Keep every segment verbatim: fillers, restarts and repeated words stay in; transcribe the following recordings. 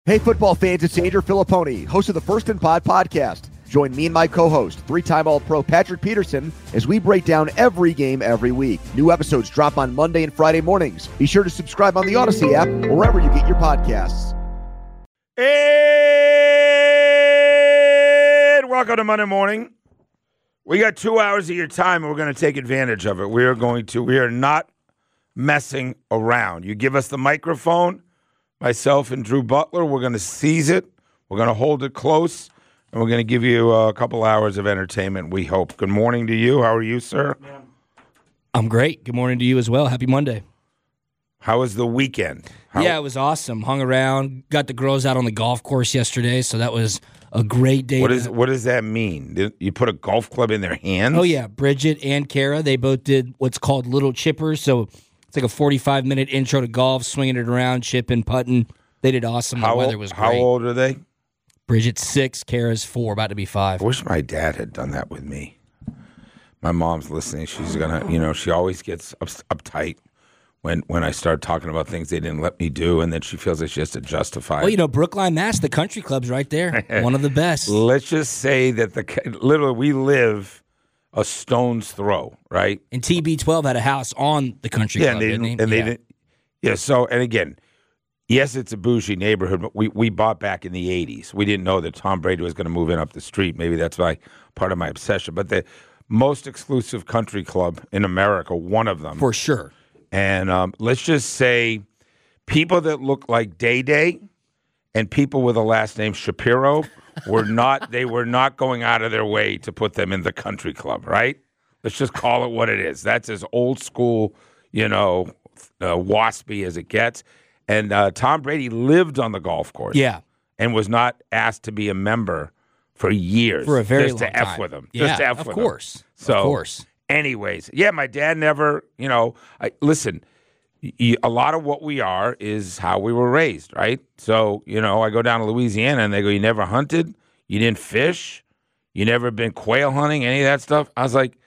Hey, football fans, it's Andrew Filipponi, host of the First and Pod podcast. Join me and my co-host, three-time All-Pro Patrick Peterson, as we break down every game every week. New episodes drop on Monday and Friday mornings. Be sure to subscribe on the Odyssey app or wherever you get your podcasts. And welcome to Monday morning. We got two hours of your time, and we're going to take advantage of it. We are going to. We are not messing around. You give us the microphone, myself and Drew Butler, we're going to seize it. We're going to hold it close, and we're going to give you a couple hours of entertainment, we hope. Good morning to you. How are you, sir? I'm great. Good morning to you as well. Happy Monday. How was the weekend? How- yeah, it was awesome. Hung around, got the girls out on the golf course yesterday, so that was a great day. What, is, what does that mean? Did you put a golf club in their hands? Oh, yeah. Bridget and Kara, they both did what's called little chippers, so it's like a forty-five minute intro to golf, swinging it around, chipping, putting. They did awesome. How the weather old, was great. How old are they? Bridget's six, Kara's four, about to be five. I wish my dad had done that with me. My mom's listening. She's going to, you know, she always gets up, uptight when, when I start talking about things they didn't let me do, and then she feels like she has to justify it. Well, you know, Brookline, Mass, the country club's right there. One of the best. Let's just say that the literally we live a stone's throw, right? And T B twelve had a house on the country yeah, club, and they didn't didn't, he? and they yeah. didn't. Yeah, so, and again, yes, it's a bougie neighborhood, but we, we bought back in the eighties. We didn't know that Tom Brady was going to move in up the street. Maybe that's why part of my obsession. But the most exclusive country club in America, one of them. For sure. And um, let's just say people that look like Day Day and people with a last name Shapiro were not, they were not going out of their way to put them in the country club, right? Let's just call it what it is. That's as old school, you know, uh, waspy as it gets. And uh, Tom Brady lived on the golf course. Yeah. And was not asked to be a member for years. For a very just long to F time. with him. Yeah, just to F of with course. him. So, of course. anyways, yeah, my dad never, you know, I, listen, y- a lot of what we are is how we were raised, right? So, you know, I go down to Louisiana and they go, you never hunted? You didn't fish? You never been quail hunting? Any of that stuff? I was like,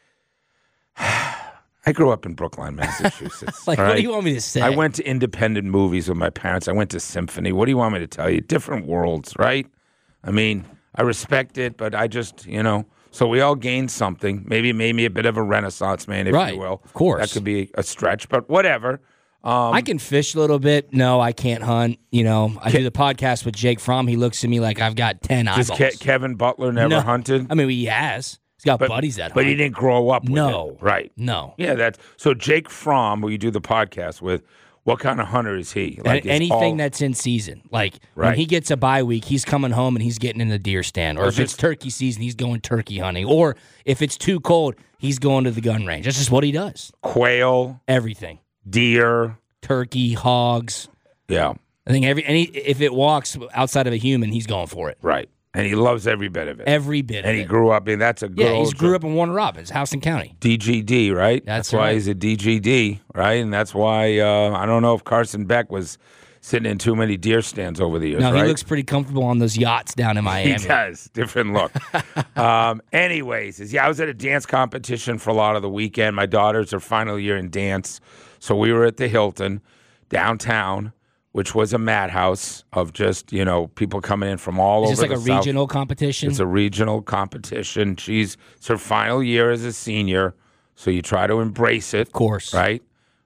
I grew up in Brookline, Massachusetts. like, all what right? do you want me to say? I went to independent movies with my parents. I went to Symphony. What do you want me to tell you? Different worlds, right? I mean, I respect it, but I just, you know, so we all gained something. Maybe it made me a bit of a Renaissance man, if right, you will. Of course. That could be a stretch, but whatever. Um, I can fish a little bit. No, I can't hunt. You know, I Ke- do the podcast with Jake Fromm. He looks at me like I've got ten Does eyeballs. Ke- Kevin Butler never No. hunted? I mean, he has. He's got but, buddies that hunt. But he didn't grow up with No. it. Right. No. Yeah, that's so Jake Fromm, who you do the podcast with, what kind of hunter is he? Like is anything all- that's in season. Like Right. when he gets a bye week, he's coming home and he's getting in the deer stand. Or Or if it's just- turkey season, he's going turkey hunting. Or if it's too cold, he's going to the gun range. That's just what he does. quail, Everything. deer. Turkey, hogs. Yeah, I think every any if it walks outside of a human, he's going for it. right. And he loves every bit of it. Every bit and of he it. grew up in that's a good Yeah, old he's grew up in Warner Robins, Houston County. D G D, right? That's why right. he's a D G D, right? And that's why uh, I don't know if Carson Beck was sitting in too many deer stands over the years. No, right? he looks pretty comfortable on those yachts down in Miami. He does. Different look. um, anyways, is, yeah, I was at a dance competition for a lot of the weekend. My daughters are final year in dance. So we were at the Hilton downtown, which was a madhouse of just, you know, people coming in from all Is over this like the a South. regional competition? It's a regional competition. She's it's her final year as a senior, so you try to embrace it. Of course. Right?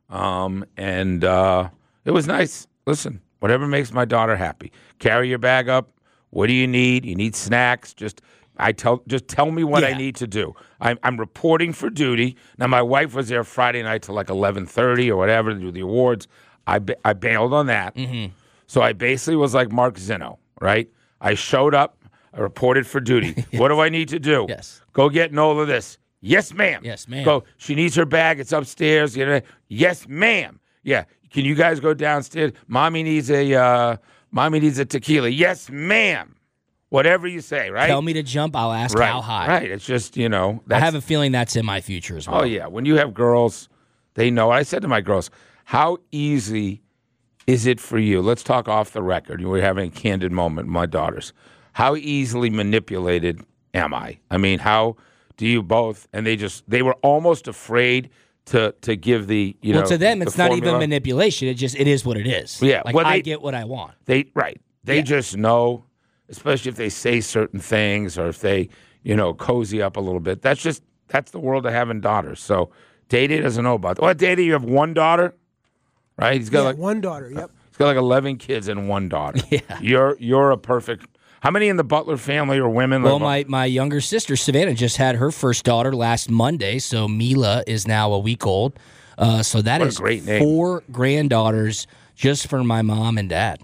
Um, and uh, it was nice. Listen, whatever makes my daughter happy. Carry your bag up. What do you need? You need snacks. Just I tell just tell me what I Yeah. need to do. I'm, I'm reporting for duty. Now, my wife was there Friday night till like eleven thirty or whatever to do the awards. I, ba- I bailed on that. Mm-hmm. So I basically was like Mark Zinno, right? I showed up. I reported for duty. Yes. What do I need to do? Yes. Go get Nola this. Yes, ma'am. Yes, ma'am. Go. She needs her bag. It's upstairs. You know, yes, ma'am. Yeah. Can you guys go downstairs? Mommy needs a uh, mommy needs a tequila. Yes, ma'am. Whatever you say, right? Tell me to jump, I'll ask right. how high. Right. It's just, you know. I That's, have a feeling that's in my future as well. Oh, yeah. When you have girls, they know. I said to my girls, how easy is it for you? Let's talk off the record. We're having a candid moment with my daughters. How easily manipulated am I? I mean, how do you both? And they just, they were almost afraid to to give the, you well, know. to them, the it's not formula. even manipulation. It just, it is what it is. Yeah, Like, well, I they- get what I want. They, right. They Yeah. just know, especially if they say certain things or if they, you know, cozy up a little bit. That's just, that's the world of having daughters. So Day-Day doesn't know about that. Well, Day-Day, you have one daughter, right? He's got Yeah, like one daughter. Yep. he's got like eleven kids and one daughter. Yeah. You're you're a perfect. How many in the Butler family are women? Well, Like, my, my younger sister, Savannah, just had her first daughter last Monday, so Mila is now a week old. Uh, so that What a is great name. four granddaughters just for my mom and dad,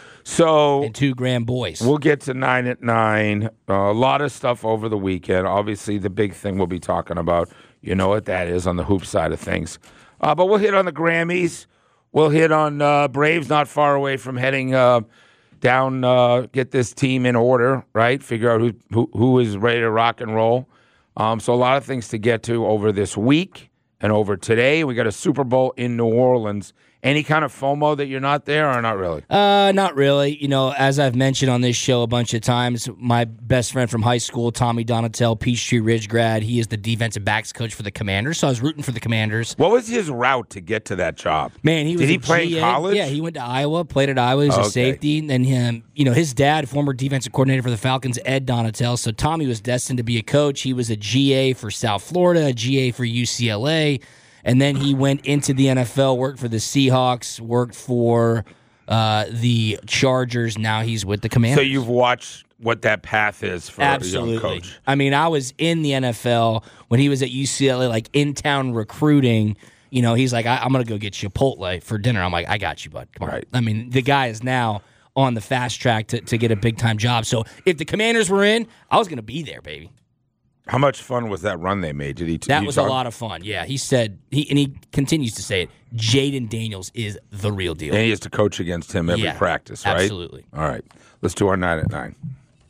so and two grand boys. we'll get to nine at nine. Uh, a lot of stuff over the weekend. Obviously, the big thing we'll be talking about, you know what that is on the hoop side of things. Uh, but we'll hit on the Grammys. We'll hit on uh, Braves not far away from heading uh, down, uh, get this team in order, right? Figure out who, who, who is ready to rock and roll. Um, so a lot of things to get to over this week and over today. We got a Super Bowl in New Orleans. Any kind of FOMO that you're not there or not really? Uh, not really. You know, as I've mentioned on this show a bunch of times, my best friend from high school, Tommy Donatel, Peachtree Ridge grad, he is the defensive backs coach for the Commanders, so I was rooting for the Commanders. What was his route to get to that job? Man, he was Did he a play G A. in college? Yeah, he went to Iowa, played at Iowa, he was Okay. a safety, and then him, you know, his dad, former defensive coordinator for the Falcons, Ed Donatel. So Tommy was destined to be a coach. He was a G A for South Florida, a G A for U C L A. And then he went into the N F L, worked for the Seahawks, worked for uh, the Chargers. Now he's with the Commanders. So you've watched what that path is for Absolutely. a young coach. I mean, I was in the N F L when he was at U C L A, like in-town recruiting. You know, he's like, I- I'm going to go get Chipotle for dinner. I'm like, I got you, bud. Come on. Right. I mean, the guy is now on the fast track to, to get a big-time job. So if the Commanders were in, I was going to be there, baby. How much fun was that run they made? Did he? T- That he was talk- a lot of fun. Yeah, he said, he and he continues to say it, Jaden Daniels is the real deal. And he has to coach against him every Yeah, practice, right? absolutely. All right. Let's do our nine at nine.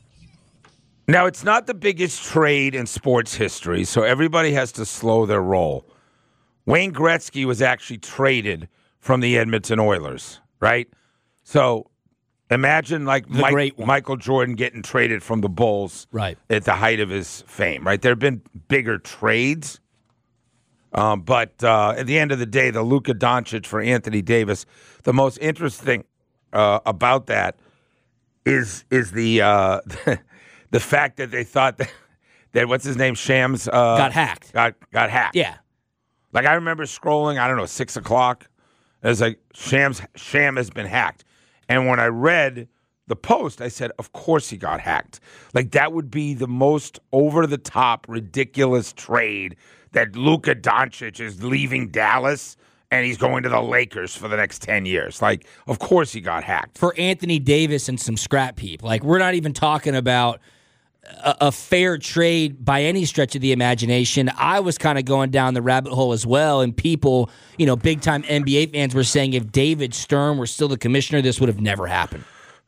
Now, it's not the biggest trade in sports history, so everybody has to slow their roll. Wayne Gretzky was actually traded from the Edmonton Oilers, right? So imagine like The Mike- great one. Michael Jordan getting traded from the Bulls Right. at the height of his fame, right? There have been bigger trades. Um, but uh, at the end of the day, the Luka Doncic for Anthony Davis, the most interesting uh, about that is is the uh, the fact that they thought that, that what's his name, Shams, uh, Got hacked. got got hacked. Yeah. Like I remember scrolling, I don't know, six o'clock. It was like Shams Sham has been hacked, and when I read the post, I said, of course he got hacked. Like that would be the most over the top, ridiculous trade that Luka Doncic is leaving Dallas and he's going to the Lakers for the next ten years. Like, of course he got hacked. For Anthony Davis and some scrap heap. Like, we're not even talking about a, a fair trade by any stretch of the imagination. I was kind of going down the rabbit hole as well, and people, you know, big-time N B A fans were saying if David Stern were still the commissioner, this would have never happened.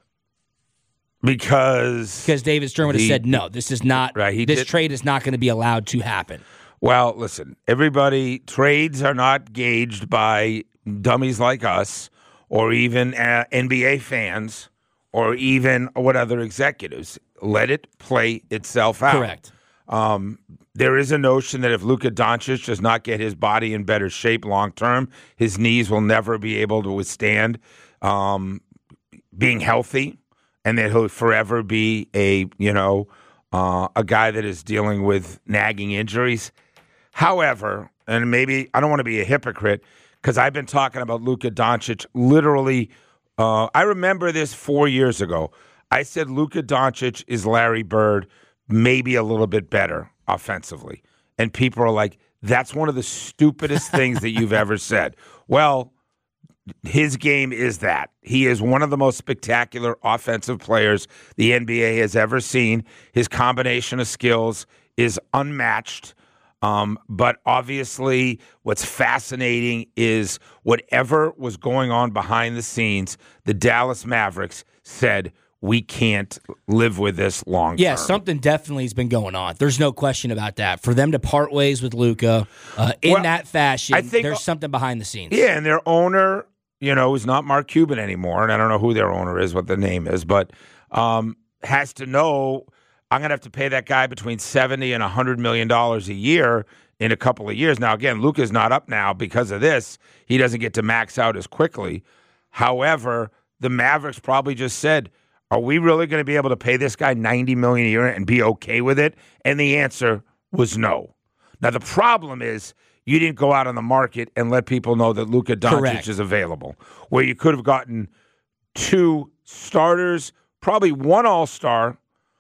Because Because David Stern would have He- said, no, this is not, Right, he this did- trade is not going to be allowed to happen. Well, listen, everybody, trades are not gauged by dummies like us or even uh, N B A fans or even what other executives. Let it play itself out. Correct. Um, there is a notion that if Luka Doncic does not get his body in better shape long term, his knees will never be able to withstand um, being healthy, and that he'll forever be a you know uh, a guy that is dealing with nagging injuries. However, and maybe I don't want to be a hypocrite because I've been talking about Luka Doncic literally. Uh, I remember this four years ago. I said Luka Doncic is Larry Bird, maybe a little bit better offensively. And people are like, that's one of the stupidest things that you've ever said. Well, his game is that. He is one of the most spectacular offensive players the N B A has ever seen. His combination of skills is unmatched. Um, but obviously, what's fascinating is whatever was going on behind the scenes, the Dallas Mavericks said, we can't live with this long term. Yeah, something definitely has been going on. There's no question about that. For them to part ways with Luka uh, in Well, that fashion, I think- there's something behind the scenes. Yeah, and their owner, you know, is not Mark Cuban anymore, and I don't know who their owner is, what the name is, but um, has to know I'm going to have to pay that guy between seventy and one hundred million dollars a year in a couple of years. Now, again, Luka's not up now because of this. He doesn't get to max out as quickly. However, the Mavericks probably just said, Are we really going to be able to pay this guy ninety million dollars a year and be okay with it? And the answer was no. Now, the problem is you didn't go out on the market and let people know that Luka Doncic Correct. is available, where you could have gotten two starters, probably one all-star,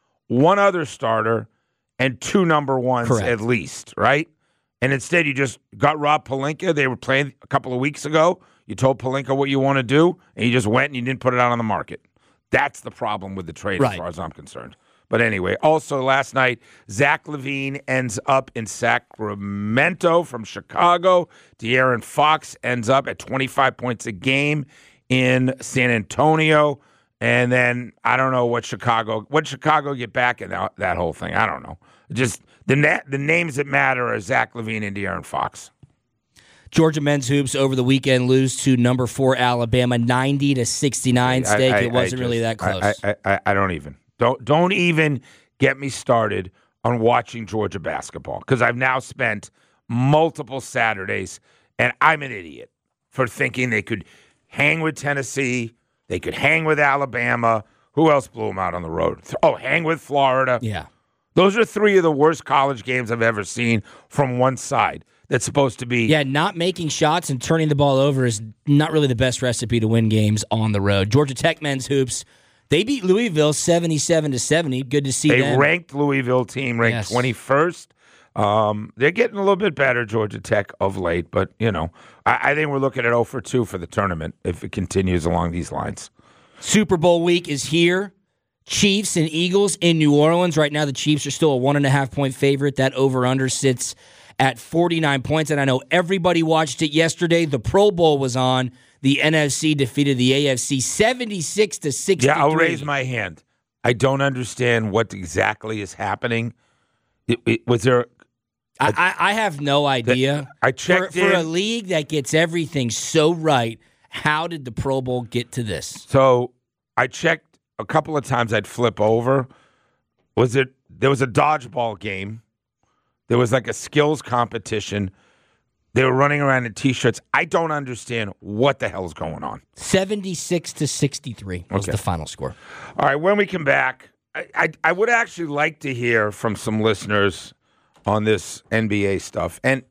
one other starter, and two number ones Correct. at least, right? And instead you just got Rob Pelinka. They were playing a couple of weeks ago. You told Pelinka what you want to do, and you just went and you didn't put it out on the market. That's the problem with the trade right. as far as I'm concerned. But anyway, also last night, Zach LaVine ends up in Sacramento from Chicago. De'Aaron Fox ends up at twenty-five points a game in San Antonio. And then I don't know what Chicago, what Chicago get back in that, that whole thing. I don't know. Just the na- the names that matter are Zach LaVine and De'Aaron Fox. Georgia men's hoops over the weekend lose to number four Alabama, ninety to sixty-nine. Steak. I, I, it wasn't just, really that close. I, I, I, I don't even don't don't even get me started on watching Georgia basketball because I've now spent multiple Saturdays, and I'm an idiot for thinking they could hang with Tennessee, they could hang with Alabama. Who else blew them out on the road? Oh, hang with Florida. Yeah. Those are three of the worst college games I've ever seen from one side. That's supposed to be. Yeah, not making shots and turning the ball over is not really the best recipe to win games on the road. Georgia Tech men's hoops, they beat Louisville seventy-seven to seventy. Good to see they them. They ranked Louisville team ranked yes. twenty-first. Um, they're getting a little bit better, Georgia Tech, of late. But, you know, I, I think we're looking at oh for two for the tournament if it continues along these lines. Super Bowl week is here. Chiefs and Eagles in New Orleans. Right now the Chiefs are still a one and a half point favorite. That over-under sits at forty-nine points, and I know everybody watched it yesterday. The Pro Bowl was on. The N F C defeated the A F C seventy-six to sixty-three. Yeah, I'll raise my hand. I don't understand what exactly is happening. It, it, was there... I, I, I have no idea. I checked for, in. For a league that gets everything so right, how did the Pro Bowl get to this? So I checked a couple of times. I'd flip over. Was it... There was a dodgeball game. There was like a skills competition. They were running around in T-shirts. I don't understand what the hell's going on. seventy-six to sixty-three was Okay. the final score. All right, when we come back, I, I, I would actually like to hear from some listeners on this N B A stuff. And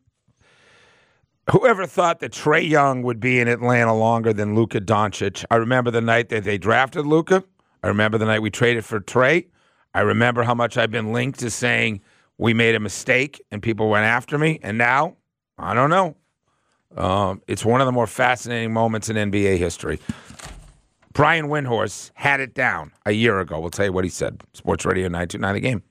whoever thought that Trae Young would be in Atlanta longer than Luka Doncic? I remember the night that they drafted Luka. I remember the night we traded for Trae. I remember how much I've been linked to saying we made a mistake and people went after me. And now, I don't know. Um, it's one of the more fascinating moments in N B A history. Brian Windhorst had it down a year ago. We'll tell you what he said. Sports Radio nine two nine The Game.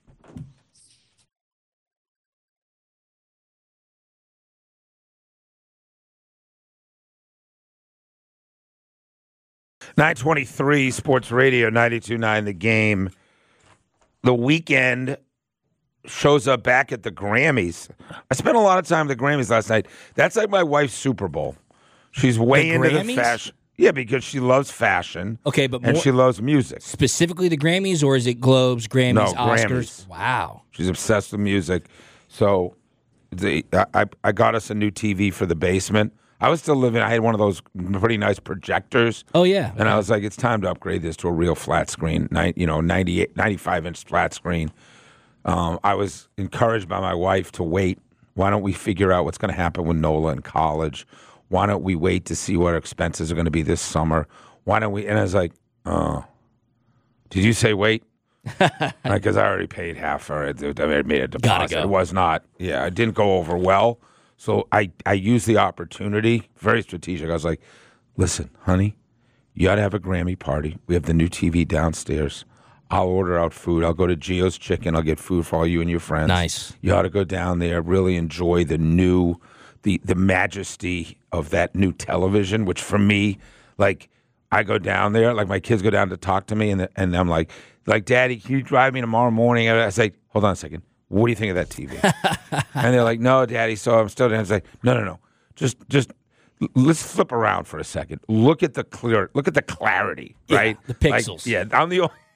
nine twenty-three Sports Radio ninety-two point nine The Game. The weekend shows up back at the Grammys. I spent a lot of time at the Grammys last night. That's like my wife's Super Bowl. She's way The into Grammys? the fashion. Yeah, because she loves fashion. Okay, but and more, she loves music. specifically the Grammys, or is it Globes, Grammys, No, Oscars? Grammys. Wow. She's obsessed with music. So the, I, I got us a new T V for the basement. I was still living, I had one of those pretty nice projectors. Oh, yeah. And I was like, it's time to upgrade this to a real flat screen, nine, you know, ninety-eight, ninety-five inch flat screen. Um, I was encouraged by my wife to wait. Why don't we figure out what's going to happen with Nola in college? Why don't we wait to see what our expenses are going to be this summer? Why don't we? And I was like, oh, did you say wait? Because I already paid half for it. I made a deposit. go. It was not. Yeah, it didn't go over well. So I, I used the opportunity, very strategic. I was like, listen, honey, you ought to have a Grammy party. We have the new T V downstairs. I'll order out food. I'll go to Gio's Chicken. I'll get food for all you and your friends. Nice. You ought to go down there, really enjoy the new, the the majesty of that new television, which for me, like, I go down there, like my kids go down to talk to me, and the, and I'm like, like, Daddy, can you drive me tomorrow morning? I say, hold on a second. What do you think of that T V? And they're like, no, Daddy. So I'm still down. I was like, no, no, no. Just, just let's flip around for a second. Look at the clear, look at the clarity, Yeah, right? the pixels. Like, yeah, I'm the only.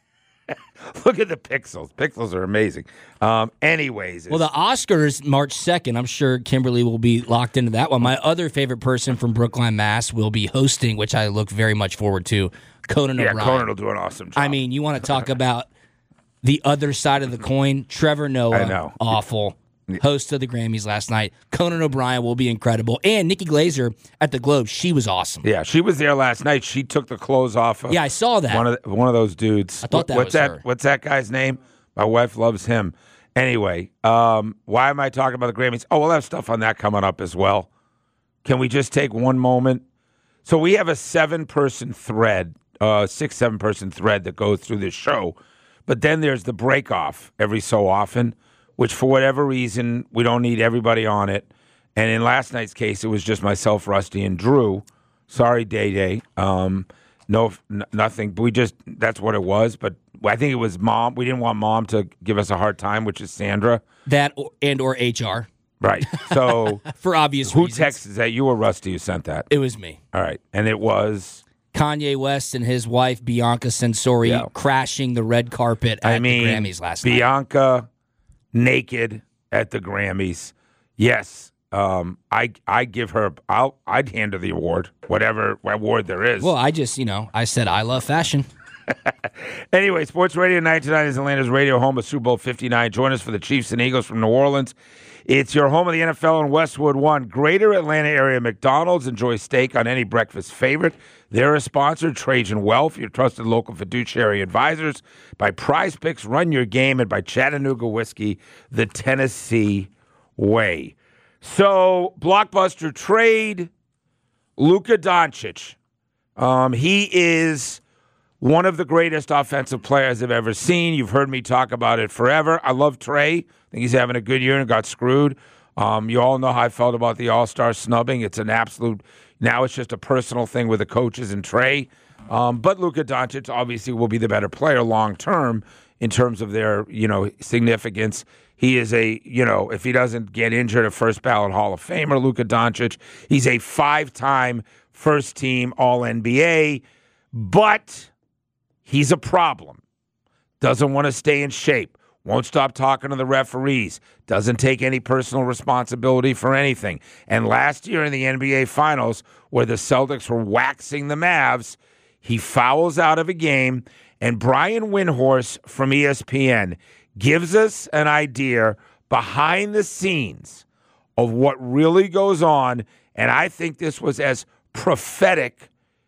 Look at the pixels. Pixels are amazing. Um, anyways. Well, the Oscars, March second. I'm sure Kimberly will be locked into that one. My other favorite person from Brookline, Mass. will be hosting, which I look very much forward to, Conan yeah, O'Brien. Conan will do an awesome job. I mean, you want to talk about the other side of the coin? Trevor Noah, I know. awful. Host of the Grammys last night. Conan O'Brien will be incredible. And Nikki Glaser at the Globe, she was awesome. Yeah, she was there last night. She took the clothes off of Yeah, I saw that. one of the, one of those dudes. I thought that what's was that? her. What's that guy's name? My wife loves him. Anyway, um, why am I talking about the Grammys? Oh, we'll have stuff on that coming up as well. Can we just take one moment? So we have a seven-person thread, uh, six, seven-person thread that goes through this show. But then there's the break-off every so often, which for whatever reason, we don't need everybody on it. And in last night's case, it was just myself, Rusty, and Drew. Sorry, Day Day. Um, no, n- nothing. We just, that's what it was. But I think it was Mom. We didn't want Mom to give us a hard time, which is Sandra. That or, and or H R. Right. So For obvious who reasons. texted that? You or Rusty who sent that? It was me. All right. And it was... Kanye West and his wife, Bianca Censori, Yeah. crashing the red carpet at I mean, the Grammys last night. Bianca naked at the Grammys. Yes, um, I I give her. I'll I'd hand her the award, whatever award there is. Well, I just, you know, I said I love fashion. Anyway, Sports Radio ninety-nine is Atlanta's radio home of Super Bowl fifty-nine. Join us for the Chiefs and Eagles from New Orleans. It's your home of the N F L in Westwood One. Greater Atlanta area McDonald's. Enjoy steak on any breakfast favorite. They're a sponsor, Trajan Wealth, your trusted local fiduciary advisors. By Prize Picks, Run Your Game, and by Chattanooga Whiskey, the Tennessee Way. So, blockbuster trade, Luka Doncic. Um, he is one of the greatest offensive players I've ever seen. You've heard me talk about it forever. I love Trey. I think he's having a good year and got screwed. Um, you all know how I felt about the All-Star snubbing. It's an absolute – now it's just a personal thing with the coaches and Trey. Um, but Luka Doncic obviously will be the better player long-term in terms of their, you know, significance. He is a, you know, if he doesn't get injured, a first-ballot Hall of Famer, Luka Doncic. He's a five-time first-team All N B A, but he's a problem. Doesn't want to stay in shape. Won't stop talking to the referees. Doesn't take any personal responsibility for anything. And last year in the N B A Finals, where the Celtics were waxing the Mavs, he fouls out of a game, and Brian Windhorst from E S P N gives us an idea behind the scenes of what really goes on, and I think this was as prophetic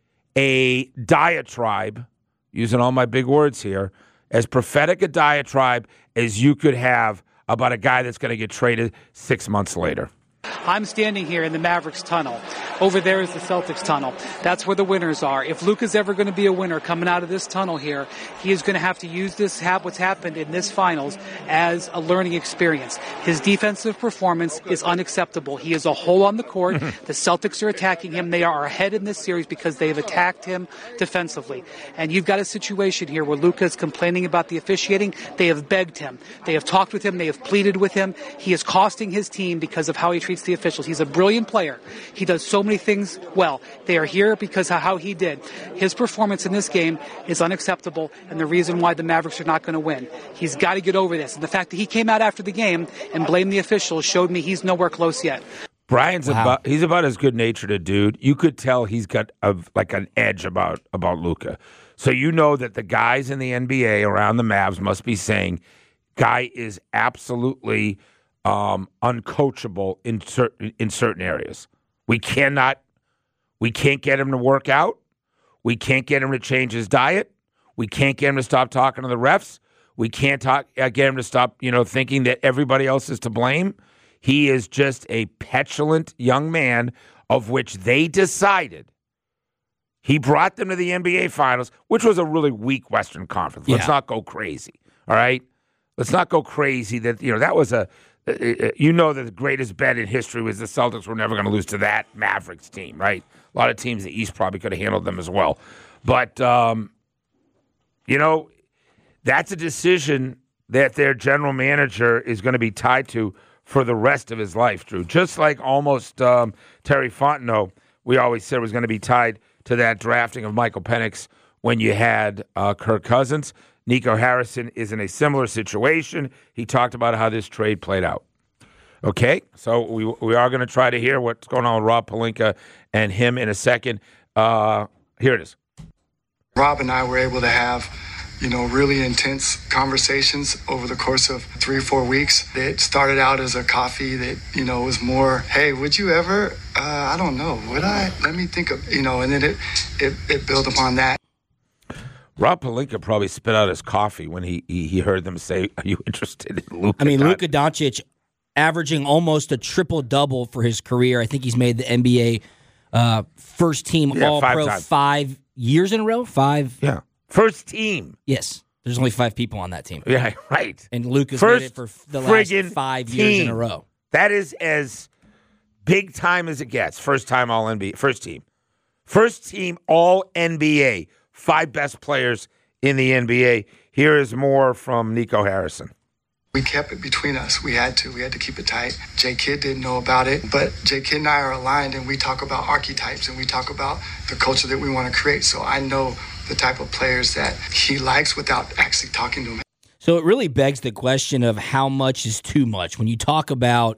a diatribe, using all my big words here, as prophetic a diatribe as you could have about a guy that's going to get traded six months later. I'm standing here in the Mavericks tunnel. Over there is the Celtics tunnel. That's where the winners are. If Luka's ever going to be a winner coming out of this tunnel here, he is going to have to use this, have what's happened in this finals as a learning experience. His defensive performance is unacceptable. He is a hole on the court. The Celtics are attacking him. They are ahead in this series because they have attacked him defensively. And you've got a situation here where Luka is complaining about the officiating. They have begged him. They have talked with him. They have pleaded with him. He is costing his team because of how he treats the officials. He's a brilliant player. He does so many things well. They are here because of how he did. His performance in this game is unacceptable, and the reason why the Mavericks are not going to win. He's got to get over this. And the fact that he came out after the game and blamed the officials showed me he's nowhere close yet. Brian's Wow. about he's about as good-natured a dude. You could tell he's got a, like an edge about about Luka. So you know that the guys in the N B A around the Mavs must be saying, guy is absolutely um, uncoachable in certain in certain areas. We cannot, we can't get him to work out. We can't get him to change his diet. We can't get him to stop talking to the refs. We can't talk, uh, get him to stop, you know, thinking that everybody else is to blame. He is just a petulant young man of which they decided. He brought them to the N B A Finals, which was a really weak Western Conference. Let's Yeah. not go crazy, all right? Let's not go crazy that, you know, that was a, uh, you know that the greatest bet in history was the Celtics were never going to lose to that Mavericks team, right? A lot of teams in the East probably could have handled them as well. But, um, you know, that's a decision that their general manager is going to be tied to for the rest of his life, Drew. Just like almost um, Terry Fontenot, we always said was going to be tied to that drafting of Michael Penix when you had uh, Kirk Cousins. Nico Harrison is in a similar situation. He talked about how this trade played out. Okay, so we we are going to try to hear what's going on with Rob Pelinka and him in a second. Uh, here it is. Rob and I were able to have, you know, really intense conversations over the course of three or four weeks. It started out as a coffee that, you know, was more, hey, would you ever, uh, I don't know, would I? Let me think of, you know, and then it, it, it built upon that. Rob Pelinka probably spit out his coffee when he, he, he heard them say, are you interested in Luka? I mean, Luka Doncic averaging almost a triple-double for his career. I think he's made the N B A uh, first team Yeah, All-Pro five five years in a row. Five. Yeah. First team. Yes. There's only five people on that team. Yeah, right. And Luka's First made it for the friggin' last five team. years in a row. That is as big time as it gets. First time All N B A. First team. First team All N B A. Five best players in the N B A. Here is more from Nico Harrison. We kept it between us. We had to. We had to keep it tight. J. Kidd didn't know about it, but J. Kidd and I are aligned, and we talk about archetypes, and we talk about the culture that we want to create. So I know the type of players that he likes without actually talking to him. So it really begs the question of how much is too much. When you talk about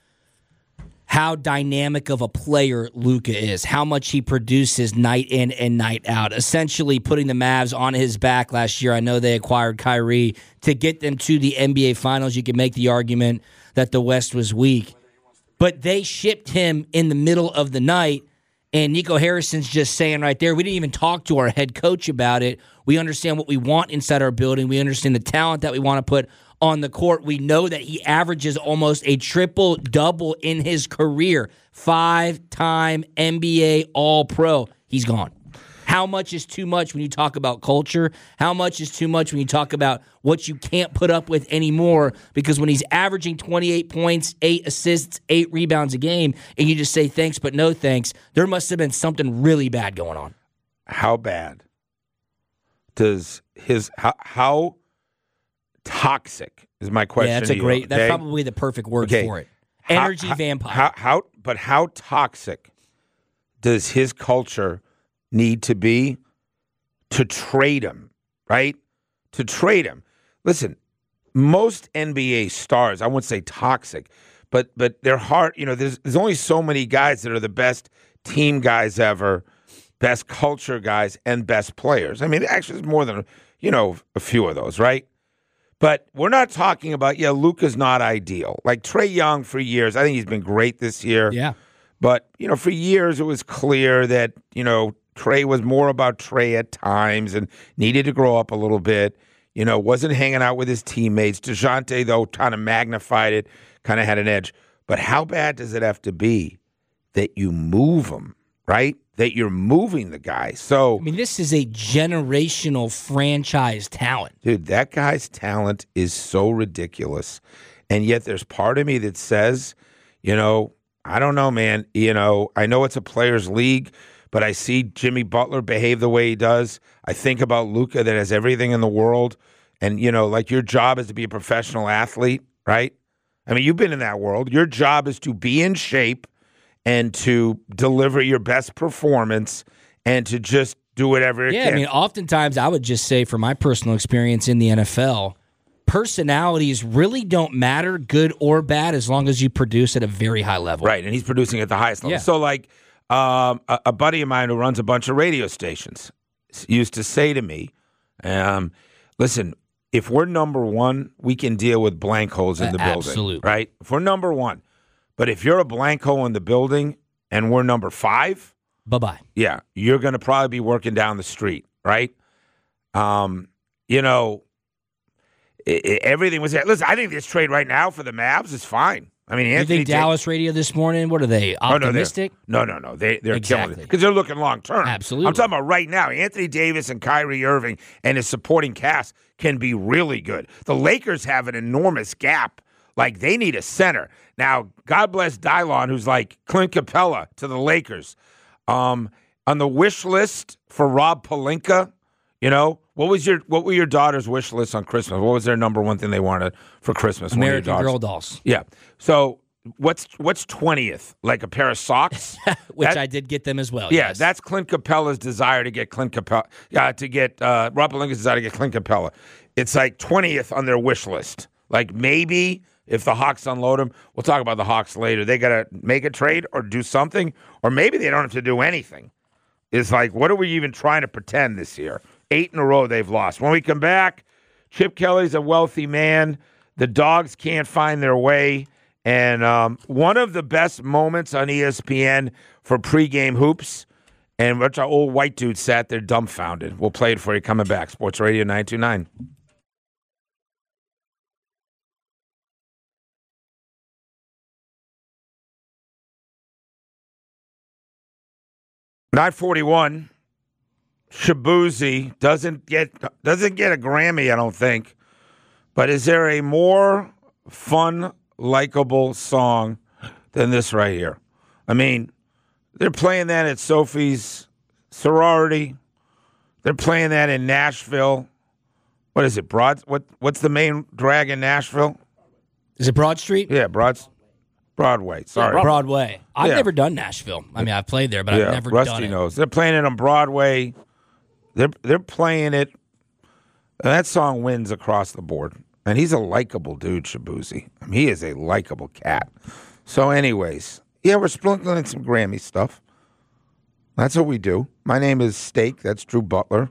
how dynamic of a player Luka is, how much he produces night in and night out, essentially putting the Mavs on his back last year. I know they acquired Kyrie to get them to the N B A Finals. You could make the argument that the West was weak. But they shipped him in the middle of the night, and Nico Harrison's just saying right there, we didn't even talk to our head coach about it. We understand what we want inside our building. We understand the talent that we want to put on the court. We know that he averages almost a triple-double in his career. Five-time N B A All-Pro. He's gone. How much is too much when you talk about culture? How much is too much when you talk about what you can't put up with anymore? Because when he's averaging twenty-eight points, eight assists, eight rebounds a game, and you just say thanks but no thanks, there must have been something really bad going on. How bad does his how, how toxic is my question? Yeah, that's to a you, great. That's okay? probably the perfect word Okay. for it. How- Energy how, vampire. How, how but how toxic does his culture need to be to trade him, right? To trade him. Listen, most N B A stars, I wouldn't say toxic, but but their heart, you know, there's there's only so many guys that are the best team guys ever, best culture guys, and best players. I mean, actually, there's more than, you know, a few of those, right? But we're not talking about, yeah, Luka's not ideal. Like Trae Young for years, I think he's been great this year. Yeah. But, you know, for years it was clear that, you know, Trae was more about Trae at times and needed to grow up a little bit. You know, wasn't hanging out with his teammates. DeJounte, though, kind of magnified it, kind of had an edge. But how bad does it have to be that you move him, right? That you're moving the guy. So, I mean, this is a generational franchise talent. dude, that guy's talent is so ridiculous. And yet there's part of me that says, you know, I don't know, man. You know, I know it's a players' league, but I see Jimmy Butler behave the way he does. I think about Luka that has everything in the world. And, you know, like your job is to be a professional athlete, right? I mean, you've been in that world. Your job is to be in shape and to deliver your best performance and to just do whatever it Yeah, can. I mean, oftentimes I would just say from my personal experience in the N F L, personalities really don't matter, good or bad, as long as you produce at a very high level. Right, and he's producing at the highest level. Yeah. So, like, um, a, a buddy of mine who runs a bunch of radio stations used to say to me, um, listen, if we're number one, we can deal with blank holes in the building. Absolutely. Right? If we're number one. But if you're a blank hole in the building and we're number five, Bye-bye. yeah, you're going to probably be working down the street, right? Um, you know, i i everything was there. Listen, I think this trade right now for the Mavs is fine. I mean, You Anthony think Ja- Dallas radio this morning, what are they, Oh, no, they're- optimistic? No, no, no. They, they're killing Exactly. it because they're looking long term. Absolutely. I'm talking about right now. Anthony Davis and Kyrie Irving and his supporting cast can be really good. The Lakers have an enormous gap. Like, they need a center. Now, God bless Dylon, who's like Clint Capella to the Lakers. Um, on the wish list for Rob Pelinka, you know, what was your what were your daughter's wish list on Christmas? What was their number one thing they wanted for Christmas? One of your American daughters? Girl dolls. Yeah. So what's what's twentieth? Like a pair of socks? Which that, I did get them as well. Yeah, yes. that's Clint Capella's desire to get Clint Capella, uh, to get uh, Rob Pelinka's desire to get Clint Capella. It's like twentieth on their wish list. Like maybe if the Hawks unload him, we'll talk about the Hawks later. They got to make a trade or do something, or maybe they don't have to do anything. It's like, what are we even trying to pretend this year? Eight in a row they've lost. When we come back, Chip Kelly's a wealthy man. The Dogs can't find their way. And um, one of the best moments on E S P N for pregame hoops, and which our old white dude sat there dumbfounded. We'll play it for you coming back. Sports Radio nine two nine. nine forty-one. Shabuzi doesn't get doesn't get a Grammy, I don't think. But is there a more fun, likable song than this right here? I mean, they're playing that at Sophie's sorority. They're playing that in Nashville. What is it? Broad? What? What's the main drag in Nashville? Is it Broad Street? Yeah, Broad. Broadway. Sorry, Broadway. I've Yeah. never done Nashville. I mean, I've played there, but yeah, I've never Rusty done it. knows. They're playing it on Broadway. They're they're playing it. And that song wins across the board. And he's a likable dude, Shabuzi. I mean, he is a likable cat. So, anyways, yeah, we're sprinkling in some Grammy stuff. That's what we do. My name is Steak. That's Drew Butler.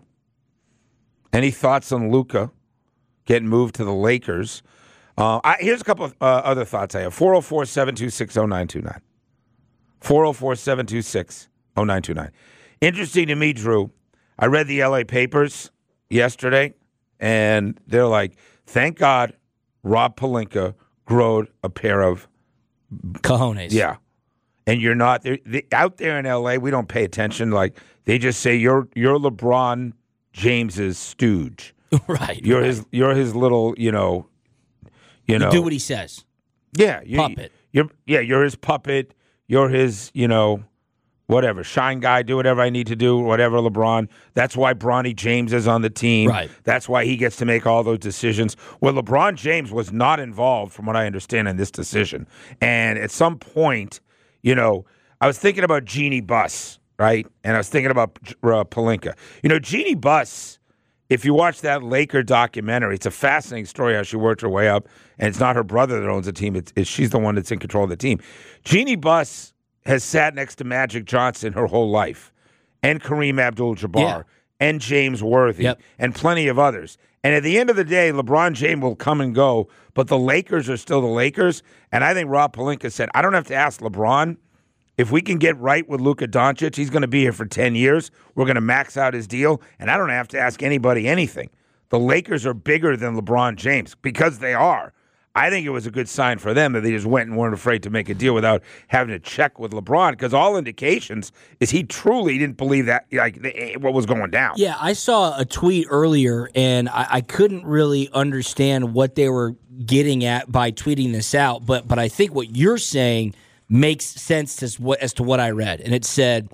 Any thoughts on Luka getting moved to the Lakers? Uh, I, here's a couple of uh, other thoughts I have. four oh four, seven two six, oh nine two nine. four oh four, seven two six, oh nine two nine. Interesting to me, Drew. I read the L A papers yesterday, and they're like, thank God Rob Pelinka growed a pair of Cojones. Yeah. And you're not they, out there in L A, we don't pay attention. Like, they just say you're you're LeBron James's stooge. Right. You're right. his you're his little, you know, you know. You do what he says. Yeah, you, Puppet. You're yeah, you're his puppet. You're his, you know, whatever, shine guy, do whatever I need to do, whatever, LeBron. That's why Bronny James is on the team. Right. That's why he gets to make all those decisions. Well, LeBron James was not involved, from what I understand, in this decision. And at some point, you know, I was thinking about Jeannie Buss, right? And I was thinking about uh, Pelinka. You know, Jeannie Buss, if you watch that Laker documentary, it's a fascinating story how she worked her way up. And it's not her brother that owns the team. It's, it's she's the one that's in control of the team. Jeannie Buss has sat next to Magic Johnson her whole life, and Kareem Abdul-Jabbar, Yeah. and James Worthy, Yep. and plenty of others. And at the end of the day, LeBron James will come and go, but the Lakers are still the Lakers. And I think Rob Pelinka said, I don't have to ask LeBron. If we can get right with Luka Doncic, he's going to be here for ten years. We're going to max out his deal, and I don't have to ask anybody anything. The Lakers are bigger than LeBron James, because they are. I think it was a good sign for them that they just went and weren't afraid to make a deal without having to check with LeBron, because all indications is he truly didn't believe that, like, what was going down. Yeah, I saw a tweet earlier, and I, I couldn't really understand what they were getting at by tweeting this out, but but I think what you're saying makes sense as what as to what I read. And it said,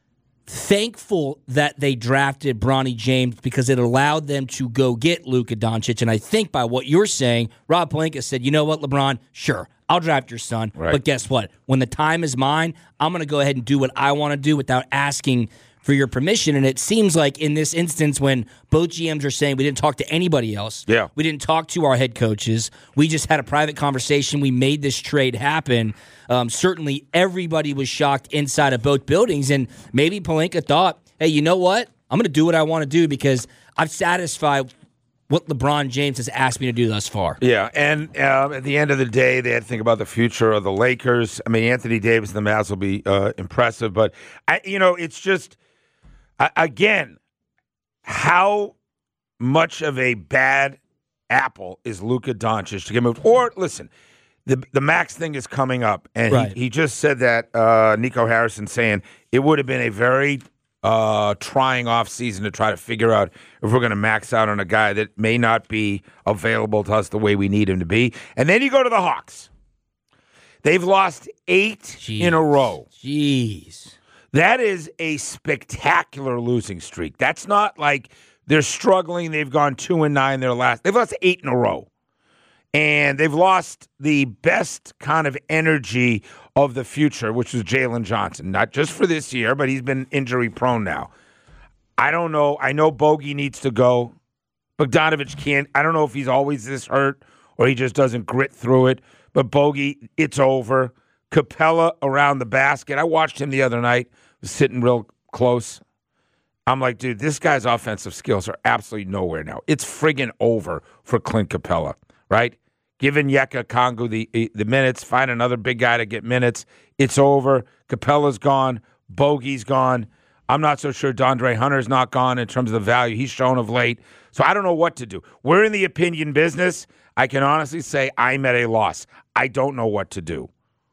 thankful that they drafted Bronny James because it allowed them to go get Luka Doncic. And I think by what you're saying, Rob Pelinka said, you know what, LeBron, sure, I'll draft your son. Right. But guess what? When the time is mine, I'm going to go ahead and do what I want to do without asking for your permission. And it seems like in this instance, when both G Ms are saying we didn't talk to anybody else, Yeah. we didn't talk to our head coaches, we just had a private conversation, we made this trade happen. Um, certainly everybody was shocked inside of both buildings, and maybe Pelinka thought, hey, you know what? I'm going to do what I want to do because I've satisfied what LeBron James has asked me to do thus far. Yeah, and uh, at the end of the day, they had to think about the future of the Lakers. I mean, Anthony Davis and the Mavs will be uh, impressive, but, I, you know, it's just, uh, again, how much of a bad apple is Luka Doncic to get moved? Or, listen, the the Max thing is coming up, and Right. he, he just said that, uh, Nico Harrison saying it would have been a very uh, trying off season to try to figure out if we're going to max out on a guy that may not be available to us the way we need him to be. And then you go to the Hawks. They've lost eight Jeez. in a row. Jeez. That is a spectacular losing streak. That's not like they're struggling. They've gone two and nine their last. They've lost eight in a row. And they've lost the best kind of energy of the future, which was Jalen Johnson. Not just for this year, but he's been injury prone now. I don't know. I know Bogey needs to go. Bogdanovich can't. I don't know if he's always this hurt or he just doesn't grit through it. But Bogey, it's over. Capella around the basket. I watched him the other night. Was sitting real close. I'm like, dude, this guy's offensive skills are absolutely nowhere now. It's friggin' over for Clint Capella, right? Giving Yeka Kongu the the minutes, find another big guy to get minutes. It's over. Capella's gone. Bogey's gone. I'm not so sure DeAndre Hunter's not gone in terms of the value he's shown of late. So I don't know what to do. We're in the opinion business. I can honestly say I'm at a loss. I don't know what to do.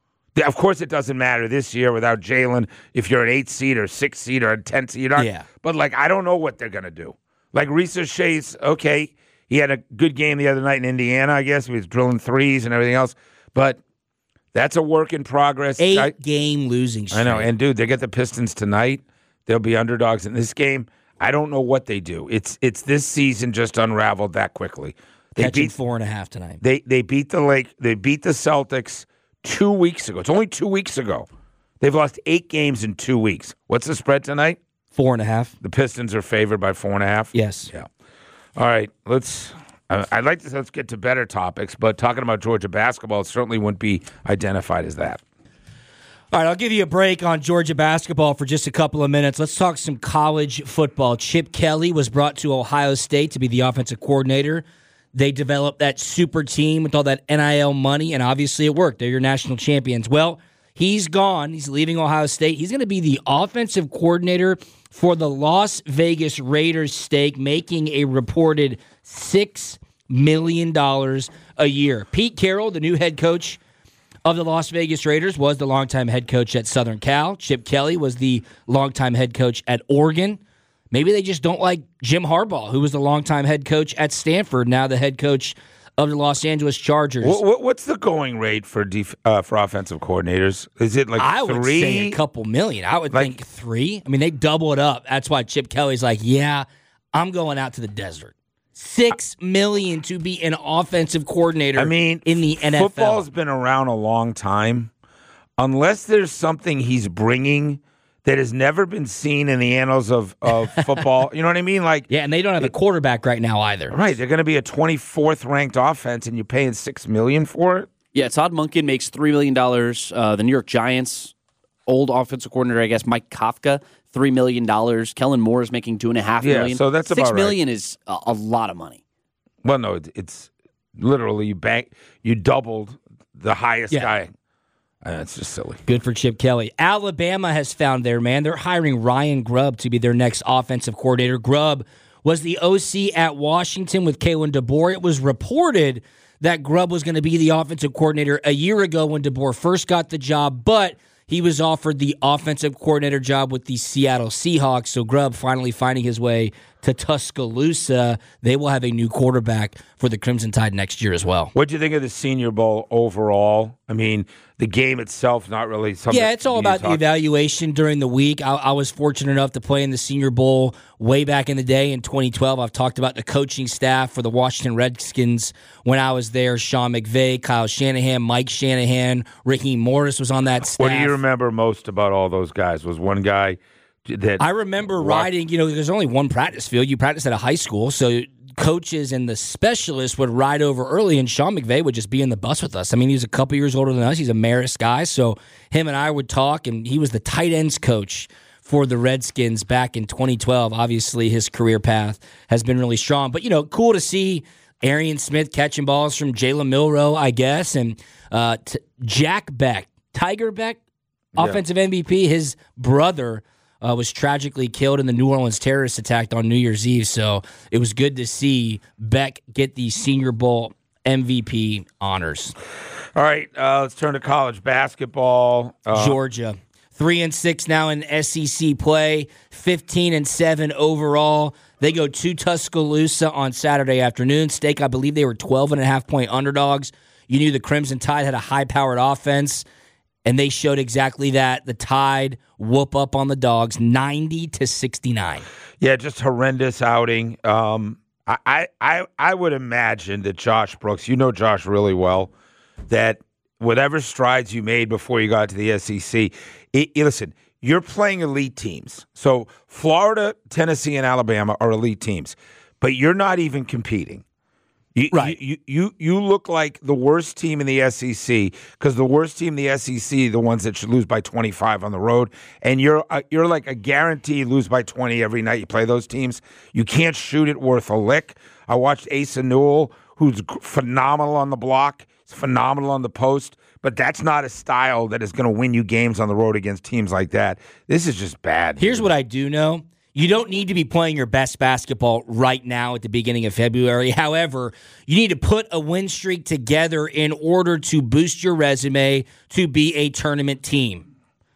Of course, it doesn't matter this year without Jalen if you're an eight seed or six seed or a ten seed. Yeah. But, like, I don't know what they're going to do. Like, Reese Shays, okay, he had a good game the other night in Indiana, I guess. He was drilling threes and everything else. But that's a work in progress. Eight-game losing streak. I know. And, dude, they get the Pistons tonight. They'll be underdogs in this game. I don't know what they do. It's it's this season just unraveled that quickly. They Catching beat four and a half tonight. They they beat the Lake. They beat the Celtics two weeks ago. It's only two weeks ago. They've lost eight games in two weeks. What's the spread tonight? Four and a half. The Pistons are favored by four and a half. Yes. Yeah. All right. Let's. Uh, I'd like to let's get to better topics, but talking about Georgia basketball, it certainly wouldn't be identified as that. All right, I'll give you a break on Georgia basketball for just a couple of minutes. Let's talk some college football. Chip Kelly was brought to Ohio State to be the offensive coordinator. They developed that super team with all that N I L money, and obviously it worked. They're your national champions. Well, he's gone. He's leaving Ohio State. He's going to be the offensive coordinator for the Las Vegas Raiders stake, making a reported six million dollars a year. Pete Carroll, the new head coach of the Las Vegas Raiders, was the longtime head coach at Southern Cal. Chip Kelly was the longtime head coach at Oregon. Maybe they just don't like Jim Harbaugh, who was the longtime head coach at Stanford, now the head coach of the Los Angeles Chargers. What, what's the going rate for def, uh, for offensive coordinators? Is it like I three? I would say a couple million. I would like, think three. I mean, they double it up. That's why Chip Kelly's like, yeah, I'm going out to the desert. Six million to be an offensive coordinator. I mean, in the N F L. Football's been around a long time. Unless there's something he's bringing that has never been seen in the annals of, of football, you know what I mean? Like, yeah, and they don't have it, a quarterback right now either. Right, they're going to be a twenty-fourth ranked offense, and you're paying six million for it. Yeah, Todd Monken makes three million dollars. Uh, the New York Giants, old offensive coordinator, I guess, Mike Kafka, three million dollars. Kellen Moore is making two and a half yeah, million. So that's six about million right. is a, a lot of money. Well, no, it, it's literally you bank you doubled the highest yeah. guy. That's just silly. Good for Chip Kelly. Alabama has found their man. They're hiring Ryan Grubb to be their next offensive coordinator. Grubb was the O C at Washington with Kalen DeBoer. It was reported that Grubb was going to be the offensive coordinator a year ago when DeBoer first got the job, but he was offered the offensive coordinator job with the Seattle Seahawks. So Grubb finally finding his way to Tuscaloosa. They will have a new quarterback for the Crimson Tide next year as well. What do you think of the Senior Bowl overall? I mean, the game itself, not really something. Yeah, it's all about the evaluation during the week. I, I was fortunate enough to play in the Senior Bowl way back in the day in twenty twelve. I've talked about the coaching staff for the Washington Redskins when I was there. Sean McVay, Kyle Shanahan, Mike Shanahan, Ricky Morris was on that staff. What do you remember most about all those guys? Was one guy that I remember riding, you know, there's only one practice field. You practice at a high school, so coaches and the specialists would ride over early, and Sean McVay would just be in the bus with us. I mean, he's a couple years older than us. He's a Marist guy, so him and I would talk, and he was the tight ends coach for the Redskins back in twenty twelve. Obviously, his career path has been really strong. But, you know, cool to see Arian Smith catching balls from Jalen Milroe, I guess, and uh, t- Jack Beck, Tiger Beck, yeah. offensive M V P, his brother Uh, was tragically killed in the New Orleans terrorist attack on New Year's Eve. So it was good to see Beck get the Senior Bowl M V P honors. All right, uh, let's turn to college basketball. Uh, Georgia, three and six now in S E C play, fifteen and seven overall. They go to Tuscaloosa on Saturday afternoon. Stake, I believe they were twelve and a half point underdogs. You knew the Crimson Tide had a high-powered offense, and they showed exactly that. The Tide whoop up on the Dogs, ninety to sixty-nine. Yeah, just horrendous outing. Um, I, I, I would imagine that Josh Brooks, you know Josh really well, that whatever strides you made before you got to the S E C, it, it, listen, you're playing elite teams. So Florida, Tennessee, and Alabama are elite teams, but you're not even competing. You, right. You, you you look like the worst team in the S E C because the worst team in the S E C, the ones that should lose by twenty-five on the road, and you're uh, you're like a guaranteed lose by twenty every night you play those teams. You can't shoot it worth a lick. I watched Asa Newell, who's phenomenal on the block, phenomenal on the post, but that's not a style that is going to win you games on the road against teams like that. This is just bad. Here's dude. what I do know. You don't need to be playing your best basketball right now at the beginning of February. However, you need to put a win streak together in order to boost your resume to be a tournament team.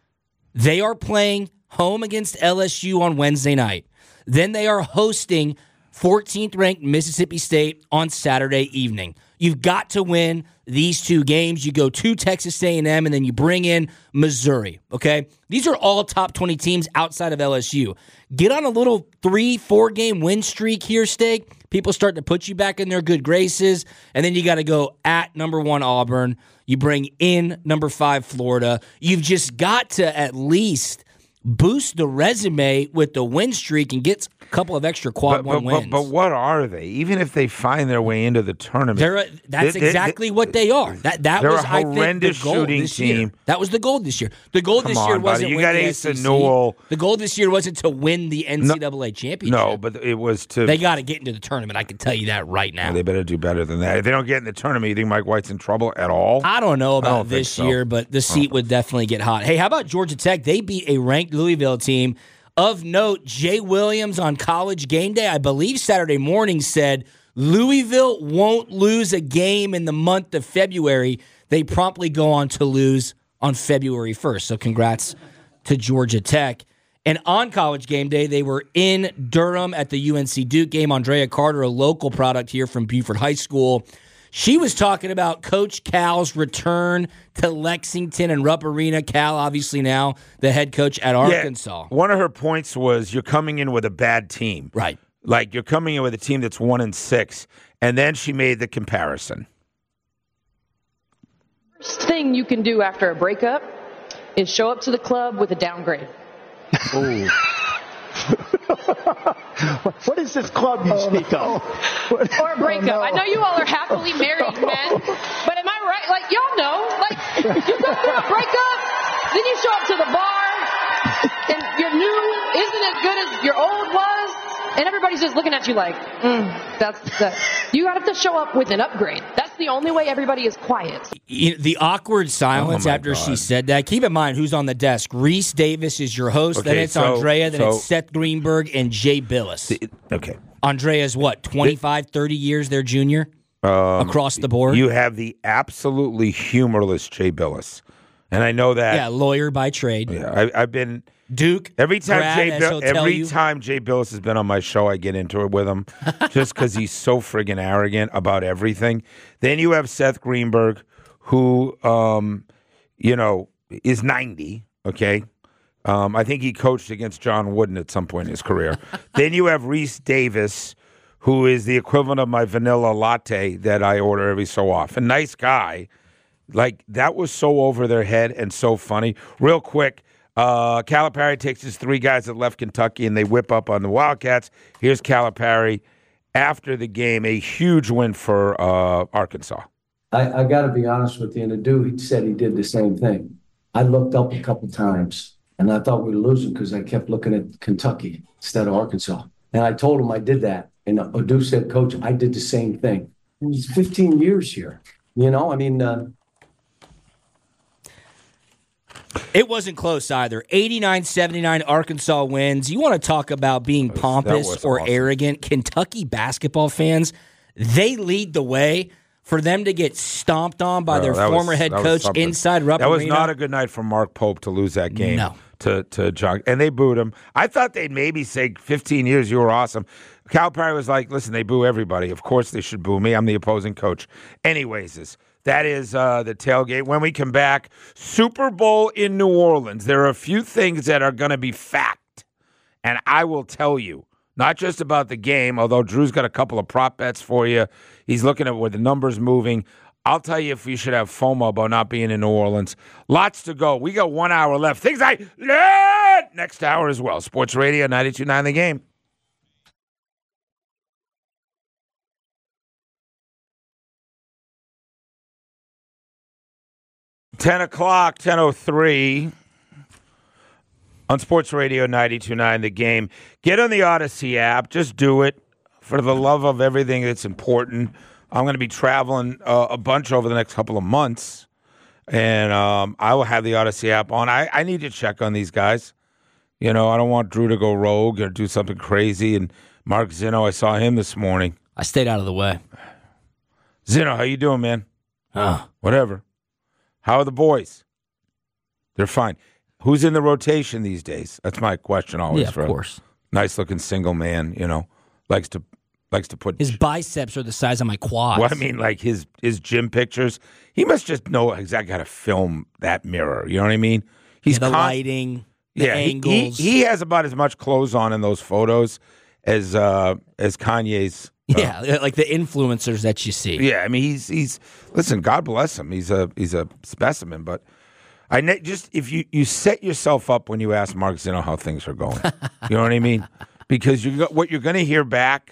They are playing home against L S U on Wednesday night. Then they are hosting fourteenth-ranked Mississippi State on Saturday evening. You've got to win these two games. You go to Texas A and M, and then you bring in Missouri, okay? These are all top twenty teams outside of L S U. Get on a little three, four-game win streak here, Steak. People start to put you back in their good graces, and then you got to go at number one Auburn. You bring in number five Florida. You've just got to at least boost the resume with the win streak and get a couple of extra quad but, one but, wins. But, but what are they? Even if they find their way into the tournament, They're a, that's they, they, exactly what they are. That that they're was a I think the horrendous goal shooting this team. year. That was the goal this year. The goal Come this on, year buddy. wasn't You win got the Asa S E C. Newell. The goal this year wasn't to win the N C double A championship. No, but it was to. They got to get into the tournament. I can tell you that right now. Well, they better do better than that. If they don't get in the tournament, you think Mike White's in trouble at all? I don't know about don't think this so. year, but the seat would definitely get hot. Hey, how about Georgia Tech? They beat a ranked Louisville team. Of note, Jay Williams on College Game Day, I believe Saturday morning, said Louisville won't lose a game in the month of February. They promptly go on to lose on February first. So congrats to Georgia Tech. And on College Game Day, they were in Durham at the U N C Duke game. Andrea Carter, a local product here from Buford High School, she was talking about Coach Cal's return to Lexington and Rupp Arena. Cal, obviously now the head coach at Arkansas. Yeah, one of her points was you're coming in with a bad team. Right. Like you're coming in with a team that's one and six. And then she made the comparison. First thing you can do after a breakup is show up to the club with a downgrade. Oh. What is this club you speak of? Or a breakup. I know you all are happily married men, but am I right? Like, y'all know, like, you go through a breakup, then you show up to the bar, and your new isn't as good as your old was, and everybody's just looking at you like, mm, that's that. You have to show up with an upgrade. That's the only way everybody is quiet. The awkward silence Oh, my after God. she said that. Keep in mind who's on the desk. Reese Davis is your host. Okay, then it's so- Andrea. Then so- it's Seth Greenberg and Jay Billis. Okay. Andrea's what, twenty-five, thirty years their junior across the board? You have the absolutely humorless Jay Billis. And I know that. yeah, lawyer by trade. Yeah, I, I've been. Duke. Every time grad, Jay as Bill, he'll tell every you. time Jay Billis has been on my show, I get into it with him just because he's so friggin' arrogant about everything. Then you have Seth Greenberg, who, um, you know, is ninety. Okay, um, I think he coached against John Wooden at some point in his career. Then you have Reese Davis, who is the equivalent of my vanilla latte that I order every so often. Nice guy. Like, that was so over their head and so funny. Real quick. Uh, Calipari takes his three guys that left Kentucky and they whip up on the Wildcats. Here's Calipari after the game, a huge win for uh, Arkansas. I, I got to be honest with you, and the dude said he did the same thing. I looked up a couple times, and I thought we were losing because I kept looking at Kentucky instead of Arkansas. And I told him I did that. And Adu said, Coach, I did the same thing. He's fifteen years here. You know, I mean uh, – It wasn't close either. eighty-nine seventy-nine Arkansas wins. You want to talk about being was- pompous that was or awesome. arrogant? Kentucky basketball fans, they lead the way. For them to get stomped on by Bro, their that was- former head that was coach something. inside Rupp That was Arena. not a good night for Mark Pope to lose that game No. to, to John. And they booed him. I thought they'd maybe say fifteen years, you were awesome. Calipari was like, listen, they boo everybody. Of course they should boo me. I'm the opposing coach. Anyways, is that is uh, the tailgate. When we come back, Super Bowl in New Orleans. There are a few things that are going to be fact. And I will tell you, not just about the game, although Drew's got a couple of prop bets for you. He's looking at where the numbers moving. I'll tell you if you should have FOMO about not being in New Orleans. Lots to go. We got one hour left. Things I learned next hour as well. Sports Radio ninety-two point nine The Game. ten o'clock, ten oh three on Sports Radio ninety-two point nine The Game. Get on the Odyssey app. Just do it for the love of everything that's important. I'm going to be traveling uh, a bunch over the next couple of months, and um, I will have the Odyssey app on. I, I need to check on these guys. You know, I don't want Drew to go rogue or do something crazy. And Mark Zinno, I saw him this morning. I stayed out of the way. Zinno, how you doing, man? Oh. Whatever. How are the boys? They're fine. Who's in the rotation these days? That's my question always. Yeah, of for course. Nice-looking single man, you know, likes to likes to put his biceps are the size of my quads. Well, I mean, like his his gym pictures. He must just know exactly how to film that mirror. You know what I mean? He's yeah, the con- lighting, the yeah, angles. He, he, he has about as much clothes on in those photos as uh, as Kanye's. Uh, yeah, like the influencers that you see. Yeah, I mean, he's he's listen. God bless him. He's a he's a specimen. But I ne- just if you, you set yourself up when you ask Mark Zinno how things are going. You know what I mean? Because you got, what you're going to hear back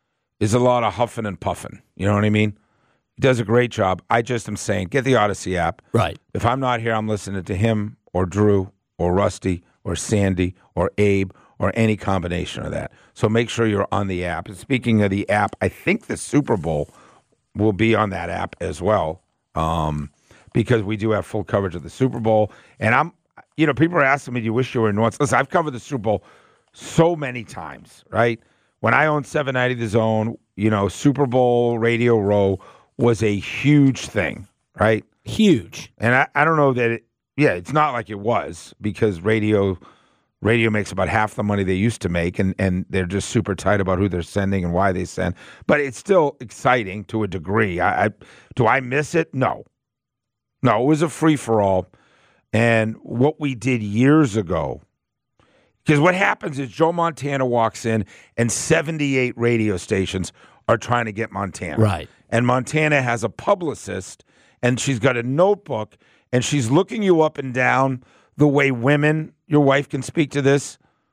is a lot of huffing and puffing. You know what I mean? He does a great job. I just am saying, get the Odyssey app. Right. If I'm not here, I'm listening to him or Drew or Rusty or Sandy or Abe or any combination of that. So make sure you're on the app. And speaking of the app, I think the Super Bowl will be on that app as well, um, because we do have full coverage of the Super Bowl. And I'm, you know, people are asking me, do you wish you were in North? Listen, I've covered the Super Bowl so many times, right? When I owned seven ninety The Zone, you know, Super Bowl Radio Row was a huge thing, right? Huge. And I, I don't know that it, yeah, it's not like it was because radio radio makes about half the money they used to make, and, and they're just super tight about who they're sending and why they send. But it's still exciting to a degree. I, I do I miss it? No. No, it was a free-for-all. And what we did years ago, because what happens is Joe Montana walks in and seventy-eight radio stations are trying to get Montana. Right. And Montana has a publicist, and she's got a notebook, and she's looking you up and down the way women, your wife can speak to this,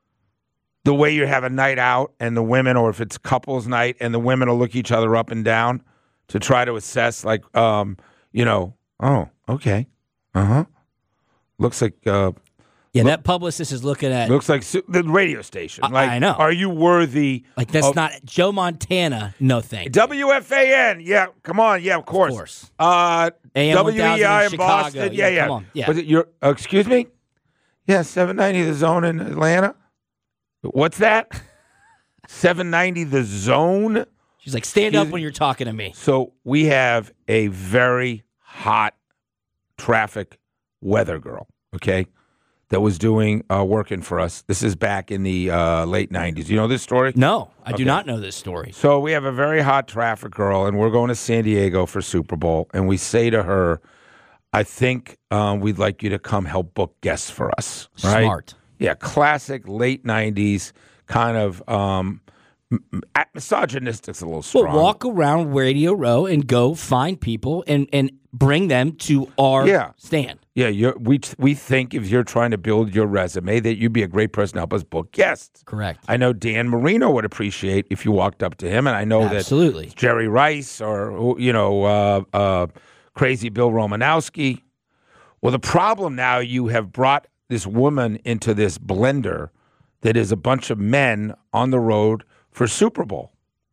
the way you have a night out and the women, or if it's couples night, and the women will look each other up and down to try to assess, like, um, you know, oh, okay, uh-huh. Looks like... Uh, Yeah, Look, that publicist is looking at... Looks like su- the radio station. I, like, I know. Are you worthy? Like, that's of, not... Joe Montana, no thank you. W F A N. Yeah, come on. Yeah, of course. Of course. Uh, A M W E I in Chicago. Boston. Yeah, Yeah, yeah. come on. Yeah. Was it your... Uh, excuse me? Yeah, seven ninety The Zone in Atlanta. What's that? seven ninety The Zone? She's like, stand Excuse up when you're talking to me. So we have a very hot traffic weather girl, okay, that was doing uh, working for us. This is back in the uh, late nineties. You know this story? No, I Okay. do not know this story. So we have a very hot traffic girl, and we're going to San Diego for Super Bowl, and we say to her, I think um, we'd like you to come help book guests for us. Right? Smart. Yeah, classic late nineties kind of um, m- m- misogynistic's a little strong. Well, walk around Radio Row and go find people and, and bring them to our Yeah. stand. Yeah, you're, we we think if you're trying to build your resume that you'd be a great person to help us book guests. Correct. I know Dan Marino would appreciate if you walked up to him, and I know Absolutely. that Jerry Rice or you know uh, uh, Crazy Bill Romanowski. Well, the problem now, you have brought this woman into this blender that is a bunch of men on the road for Super Bowl,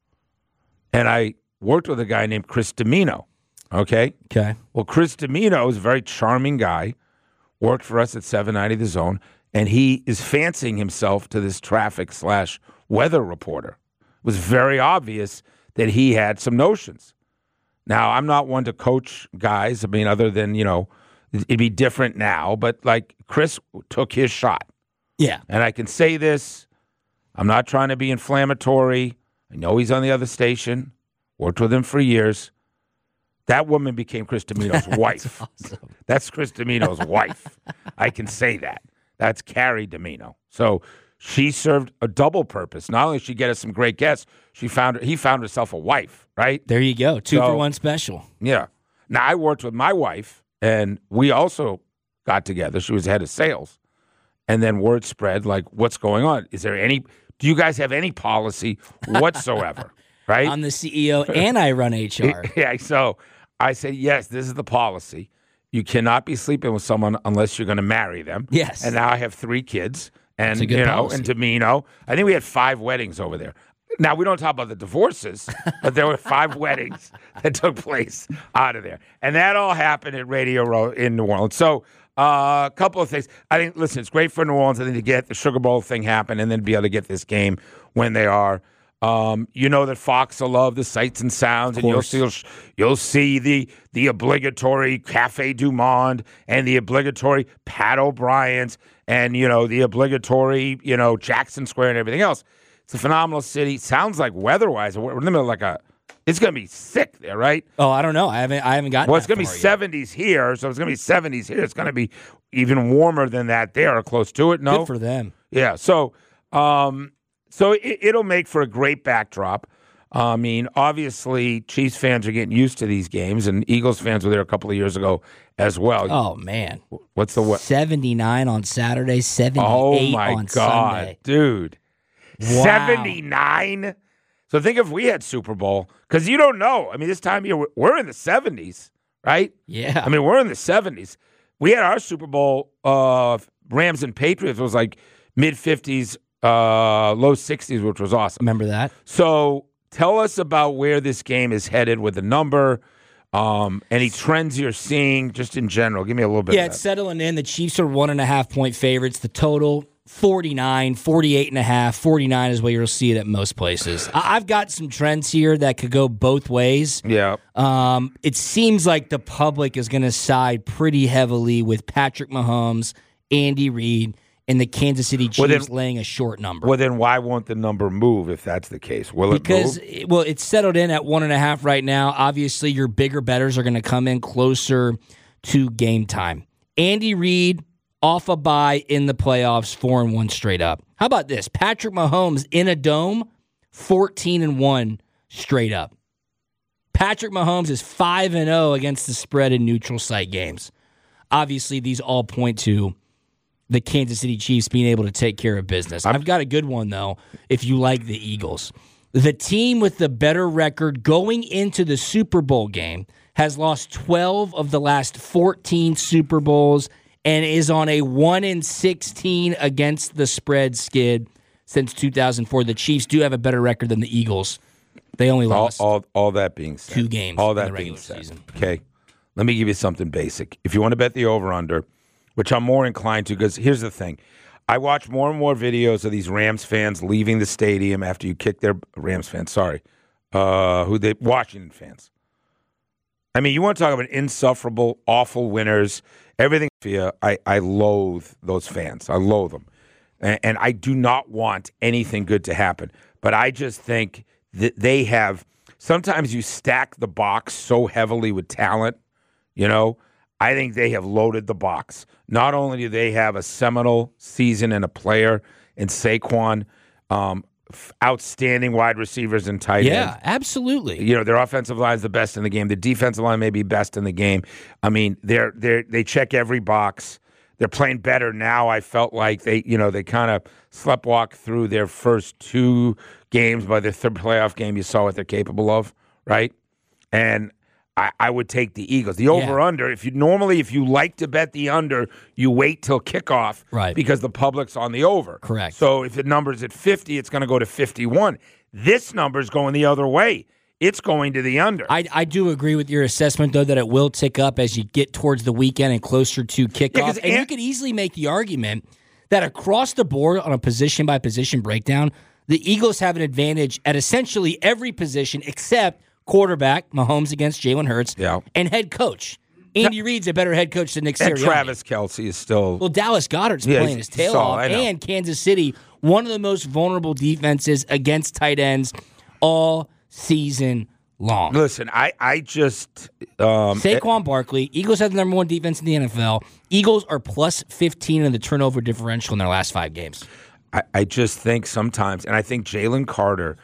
and I worked with a guy named Chris Domino. Okay. Okay. Well, Chris Domino is a very charming guy, worked for us at seven ninety The Zone, and he is fancying himself to this traffic slash weather reporter. It was very obvious that he had some notions. Now, I'm not one to coach guys. I mean, other than, you know, it'd be different now, but like Chris took his shot. Yeah. And I can say this, I'm not trying to be inflammatory. I know he's on the other station, worked with him for years. That woman became Chris Domino's wife. Awesome. That's Chris Domino's wife. I can say that. That's Carrie Domino. So she served a double purpose. Not only did she get us some great guests, she found he found herself a wife, right? There you go. Two So- for one special. Yeah. Now, I worked with my wife, and we also got together. She was head of sales. And then word spread, like, what's going on? Is there any, do you guys have any policy whatsoever, right? I'm the C E O and I run H R. Yeah, so I said, yes, this is the policy. You cannot be sleeping with someone unless you're going to marry them. Yes. And now I have three kids, and, That's a good you know, policy. and Domino. I think we had five weddings over there. Now, we don't talk about the divorces, but there were five weddings that took place out of there. And that all happened at Radio Row in New Orleans. So uh, a couple of things. I think, listen, it's great for New Orleans, I think, to get the Sugar Bowl thing happen and then be able to get this game when they are. Um, you know that Fox will love the sights and sounds, and you'll see, you'll, you'll see the the obligatory Cafe Du Monde and the obligatory Pat O'Brien's and, you know, the obligatory, you know, Jackson Square and everything else. It's a phenomenal city. Sounds like weather-wise, we're in the middle of like a, it's going to be sick there, right? Oh, I don't know. I haven't. I haven't gotten. Well, it's that going to be far yet. seventies here, so it's going to be seventies here. It's going to be even warmer than that there, or close to it. No, Good for them. yeah. So, um, so it, it'll make for a great backdrop. I mean, obviously, Chiefs fans are getting used to these games, and Eagles fans were there a couple of years ago as well. Oh man, What's the what? seventy-nine on Saturday, seventy-eight Oh my on God, Sunday. dude! Wow. seventy-nine. So think if we had Super Bowl, because you don't know. I mean, this time of year, we're- we're in the seventies, right? Yeah. I mean, we're in the seventies. We had our Super Bowl, uh, Rams and Patriots, was like mid-fifties, uh, low sixties, which was awesome. Remember that? So tell us about where this game is headed with the number, um, any trends you're seeing just in general. Give me a little bit Yeah, of it's that. settling in. The Chiefs are one and a half point favorites. The total, forty-nine, forty-eight and a half. forty-nine is where you'll see it at most places. I- I've got some trends here that could go both ways. Yeah. Um, it seems like the public is going to side pretty heavily with Patrick Mahomes, Andy Reid, and the Kansas City Chiefs Well, then- laying a short number. Well, then why won't the number move if that's the case? Will it Because, move? it- well, it's settled in at one and a half right now. Obviously, your bigger bettors are going to come in closer to game time. Andy Reid off a bye in the playoffs, four and one straight up. How about this? Patrick Mahomes in a dome, fourteen and one straight up. Patrick Mahomes is five and zero against the spread in neutral site games. Obviously, these all point to the Kansas City Chiefs being able to take care of business. I've got a good one, though, if you like the Eagles. The team with the better record going into the Super Bowl game has lost twelve of the last fourteen Super Bowls and is on a one in sixteen against the spread skid since two thousand four. The Chiefs do have a better record than the Eagles. They only All, lost all, all that being said, two games all in that the being regular said, season. okay, let me give you something basic. If you want to bet the over-under, which I'm more inclined to, because here's the thing. I watch more and more videos of these Rams fans leaving the stadium after you kick their Rams fans, sorry, uh, who they Washington fans. I mean, you want to talk about insufferable, awful winners, everything. I, I loathe those fans. I loathe them. And, and I do not want anything good to happen. But I just think that they have, sometimes you stack the box so heavily with talent, you know, I think they have loaded the box. Not only do they have a seminal season and a player in Saquon, um, f- outstanding wide receivers and tight Yeah, ends. absolutely. You know, their offensive line is the best in the game. The defensive line may be best in the game. I mean, they're they they check every box. They're playing better now. I felt like they, you know, they kind of sleptwalked through their first two games. By their third playoff game, you saw what they're capable of, right? And I, I would take the Eagles. The over-under, if you normally, if you like to bet the under, you wait till kickoff, Right. because the public's on the over. Correct. So if the number's at fifty, it's going to go to fifty-one. This number's going the other way. It's going to the under. I, I do agree with your assessment, though, that it will tick up as you get towards the weekend and closer to kickoff. 'cause and you Ant- could easily make the argument that across the board on a position-by-position breakdown, the Eagles have an advantage at essentially every position except quarterback, Mahomes against Jalen Hurts, Yeah. and head coach. Andy Reid's a better head coach than Nick and Sirianni. Travis Kelce is still. Well, Dallas Goddard's Yeah, playing his he's tail solid, I off, know. and Kansas City, one of the most vulnerable defenses against tight ends all season long. Listen, I, I just. Um, Saquon Barkley, Eagles have the number one defense in the N F L. Eagles are plus fifteen in the turnover differential in their last five games. I, I just think sometimes, and I think Jalen Carter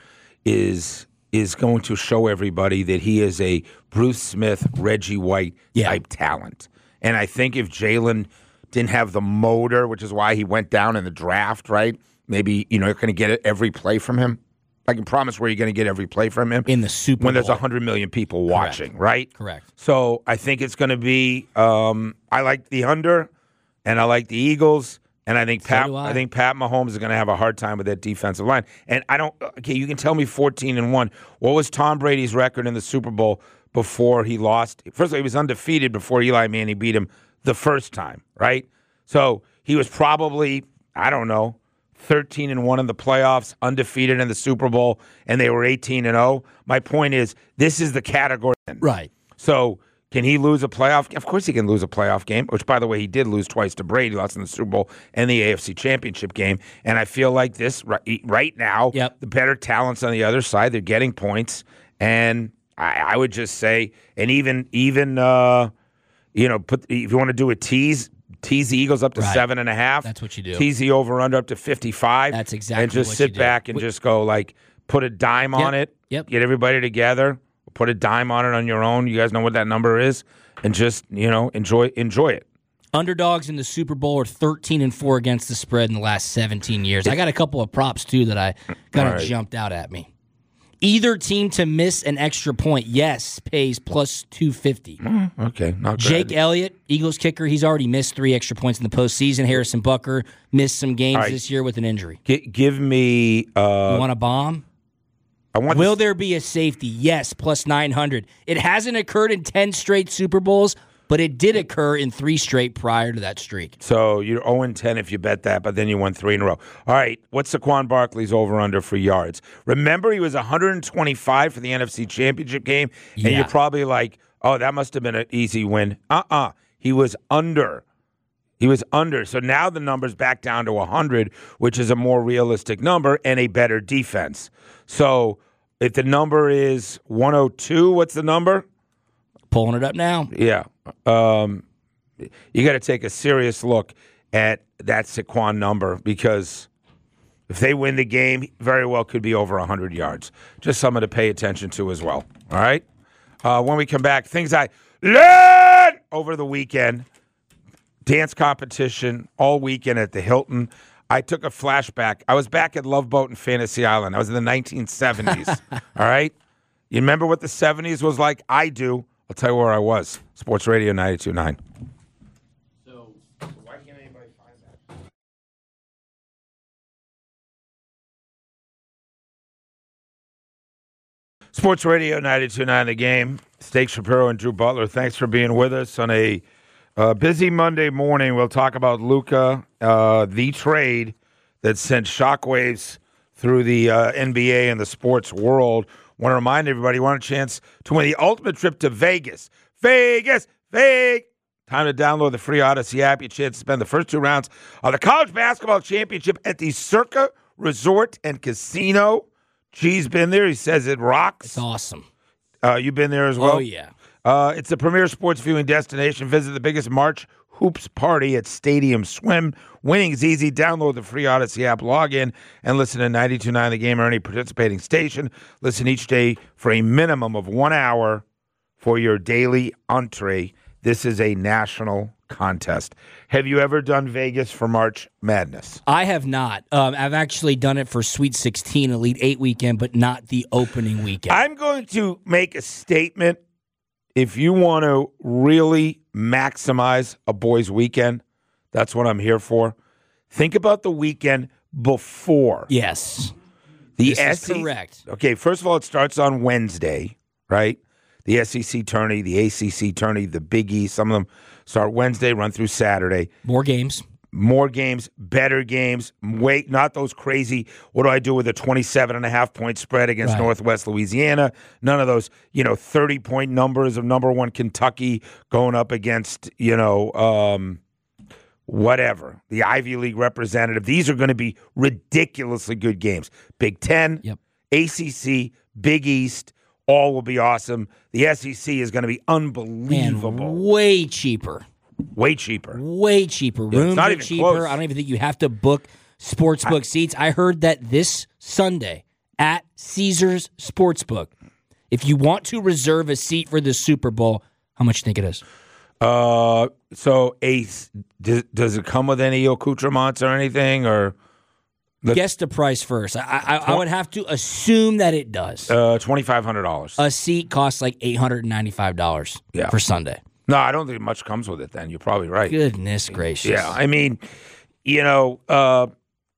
is is going to show everybody that he is a Bruce Smith, Reggie White Yeah. type talent. And I think if Jalen didn't have the motor, which is why he went down in the draft, right? Maybe, you know, you're going to get every play from him. I can promise where you're going to get every play from him. In the Super when there's Bowl. one hundred million people Correct. watching, right? Correct. So I think it's going to be, um, I like the under, and I like the Eagles. And I think So Pat, do I. I think Pat Mahomes is going to have a hard time with that defensive line. And I don't. Okay, you can tell me fourteen and one. What was Tom Brady's record in the Super Bowl before he lost? First of all, he was undefeated before Eli Manning beat him the first time, right? So he was probably, I don't know, thirteen and one in the playoffs, undefeated in the Super Bowl, and they were eighteen and zero. My point is, this is the category. Right. So. Can he lose a playoff? Of course he can lose a playoff game, which, by the way, he did lose twice to Brady. He lost in the Super Bowl and the A F C Championship game. And I feel like this right, right now, Yep. the better talents on the other side, they're getting points. And I, I would just say, and even, even uh, you know, put if you want to do a tease, tease the Eagles up to Right. seven and a half. That's what you do. Tease the over-under up to fifty-five. That's exactly And just what sit you do. back and Wh- just go, like, put a dime on Yep. it. Yep. Get everybody together. Put a dime on it on your own. You guys know what that number is. And just, you know, enjoy enjoy it. Underdogs in the Super Bowl are thirteen and four against the spread in the last seventeen years. I got a couple of props, too, that I kind of All right. jumped out at me. Either team to miss an extra point, yes, pays plus two fifty. Okay, not Jake bad. Elliott, Eagles kicker, he's already missed three extra points in the postseason. Harrison Butker missed some games All right. this year with an injury. G- give me. Uh, You want a bomb? I want. Will this- there be a safety? Yes, plus nine hundred. It hasn't occurred in ten straight Super Bowls, but it did occur in three straight prior to that streak. So you're zero and ten if you bet that, but then you won three in a row. All right, what's Saquon Barkley's over-under for yards? Remember, he was one hundred twenty-five for the N F C Championship game, and Yeah. you're probably like, oh, that must have been an easy win. Uh-uh. He was under. He was under. So now the number's back down to one hundred, which is a more realistic number and a better defense. So if the number is one oh two, what's the number? Pulling it up now. Yeah. Um, you got to take a serious look at that Saquon number because if they win the game, he very well could be over one hundred yards. Just something to pay attention to as well. All right? Uh, when we come back, things I learned over the weekend. Dance competition all weekend at the Hilton. I took a flashback. I was back at Love Boat and Fantasy Island. I was in the nineteen seventies. All right? You remember what the seventies was like? I do. I'll tell you where I was. Sports Radio ninety-two point nine. So, why can't anybody find that? Sports Radio ninety-two point nine, The Game. Steak Shapiro and Drew Butler, thanks for being with us on a uh, busy Monday morning. We'll talk about Luka, uh, the trade that sent shockwaves through the uh, N B A and the sports world. Want to remind everybody, you want a chance to win the ultimate trip to Vegas. Vegas, Vegas. Time to download the free Odyssey app. Your chance to spend the first two rounds of the College Basketball Championship at the Circa Resort and Casino. G's been there. He says it rocks. It's awesome. Uh, you've been there as well? Oh, yeah. Uh, it's the premier sports viewing destination. Visit the biggest March hoops party at Stadium Swim. Winning is easy. Download the free Odyssey app, log in, and listen to ninety-two point nine The Game or any participating station. Listen each day for a minimum of one hour for your daily entree. This is a national contest. Have you ever done Vegas for March Madness? I have not. Um, I've actually done it for Sweet sixteen, Elite eight weekend, but not the opening weekend. I'm going to make a statement. If you want to really maximize a boys' weekend, that's what I'm here for. Think about the weekend before. Yes. The This S is E C correct. Okay, first of all, it starts on Wednesday, right? The S E C tourney, the A C C tourney, the Big East. Some of them start Wednesday, run through Saturday. More games. More games, better games. Wait, not those crazy, what do I do with a twenty-seven and a half point spread against Right. Northwest Louisiana? None of those, you know, thirty-point numbers of number one Kentucky going up against, you know, um, whatever, the Ivy League representative. These are going to be ridiculously good games. Big Ten, Yep. A C C, Big East, all will be awesome. The S E C is going to be unbelievable. And way cheaper. Way cheaper. Way cheaper. it's Rooms not are even cheaper. close. I don't even think you have to book Sportsbook seats. I heard that this Sunday at Caesars Sportsbook, if you want to reserve a seat for the Super Bowl, how much do you think it is? Uh, so Ace, does, does it come with any accoutrements or anything, or the, guess the price first? I, I, I would have to assume that it does. Uh, twenty five hundred dollars. A seat costs like eight hundred and ninety five dollars. Yeah. For Sunday. No, I don't think much comes with it. Then you're probably right. Goodness gracious. Yeah, I mean, you know, uh,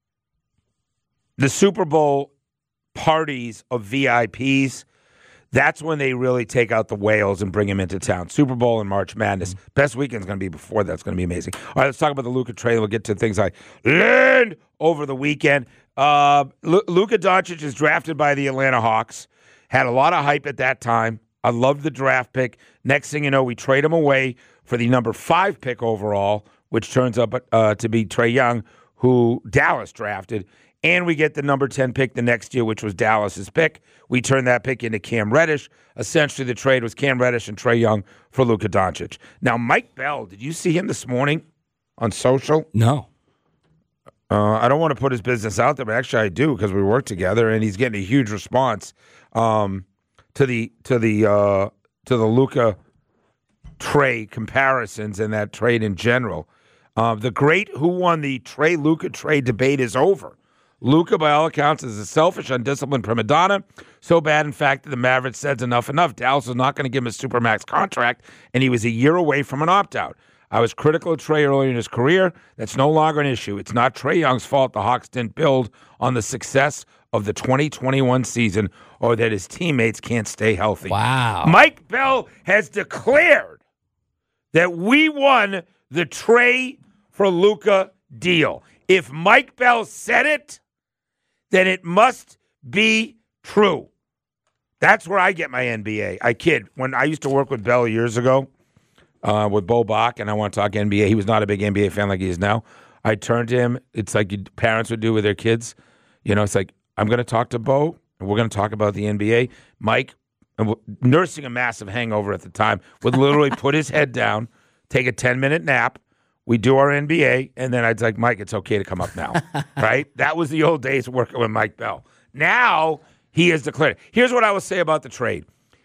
the Super Bowl parties of V I Ps. That's when they really take out the whales and bring them into town. Super Bowl and March Madness. Mm-hmm. Best weekend's going to be before that. It's going to be amazing. All right, let's talk about the Luka trade. We'll get to things like learned over the weekend. Uh, L- Luka Doncic is drafted by the Atlanta Hawks. Had a lot of hype at that time. I loved the draft pick. Next thing you know, we trade him away for the number five pick overall, which turns up uh, to be Trae Young, who Dallas drafted. And we get the number ten pick the next year, which was Dallas's pick. We turned that pick into Cam Reddish. Essentially, the trade was Cam Reddish and Trae Young for Luka Doncic. Now, Mike Bell, did you see him this morning on social? No. Uh, I don't want to put his business out there, but actually I do because we work together, and he's getting a huge response um, to the to the uh, to the Luka Trae comparisons and that trade in general. Uh, the great who won the Trae Luka trade debate is over. Luka, by all accounts, is a selfish, undisciplined prima donna. So bad, in fact, that the Mavericks said enough, enough. Dallas was not going to give him a Supermax contract, and he was a year away from an opt-out. I was critical of Trae earlier in his career. That's no longer an issue. It's not Trae Young's fault the Hawks didn't build on the success of the twenty twenty-one season or that his teammates can't stay healthy. Wow. Mike Bell has declared that we won the Trae for Luka deal. If Mike Bell said it, then it must be true. That's where I get my N B A. I kid. When I used to work with Bell years ago uh, with Bo Bach, and I want to talk N B A, he was not a big N B A fan like he is now. I turned to him. It's like you, parents would do with their kids. You know, it's like, I'm going to talk to Bo, and we're going to talk about the N B A. Mike, nursing a massive hangover at the time, would literally put his head down, take a ten-minute nap. We do our N B A, and then I'd like, Mike, it's okay to come up now, right? That was the old days working with Mike Bell. Now he has declared. Here's what I will say about the trade.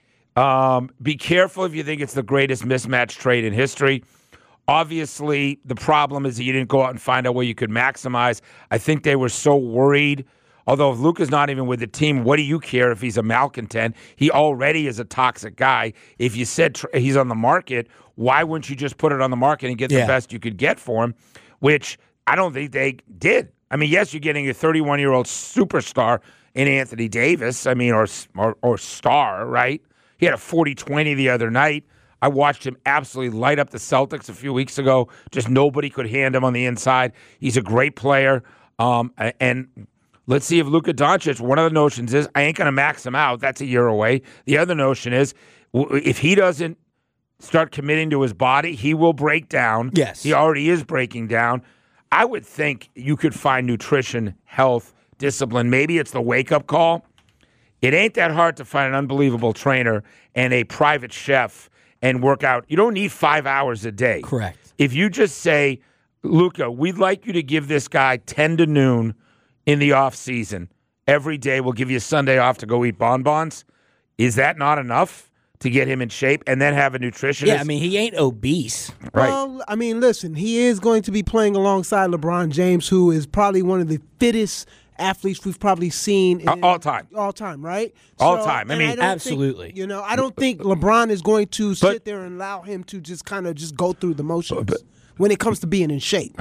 Um, be careful if you think it's the greatest mismatch trade in history. Obviously, the problem is that you didn't go out and find out where you could maximize. I think they were so worried. Although if Luka's not even with the team, what do you care if he's a malcontent? He already is a toxic guy. If you said tr- he's on the market, why wouldn't you just put it on the market and get the yeah. best you could get for him? Which I don't think they did. I mean, yes, you're getting a thirty-one-year-old superstar in Anthony Davis. I mean, or or, or star, right? He had a forty twenty the other night. I watched him absolutely light up the Celtics a few weeks ago. Just nobody could hand him on the inside. He's a great player. Um, and let's see if Luka Doncic, one of the notions is, I ain't going to max him out. That's a year away. The other notion is, if he doesn't start committing to his body, he will break down. Yes. He already is breaking down. I would think you could find nutrition, health, discipline. Maybe it's the wake-up call. It ain't that hard to find an unbelievable trainer and a private chef and work out. You don't need five hours a day. Correct. If you just say, Luka, we'd like you to give this guy ten to noon in the off season. Every day we'll give you a Sunday off to go eat bonbons. Is that not enough to get him in shape and then have a nutritionist? Yeah, I mean, he ain't obese. Right. Well, I mean, listen, he is going to be playing alongside LeBron James, who is probably one of the fittest athletes we've probably seen in, all time. All time, right? All so, time. I and mean, I don't absolutely. Think, you know, I don't think LeBron is going to But- sit there and allow him to just kind of just go through the motions But- when it comes to being in shape.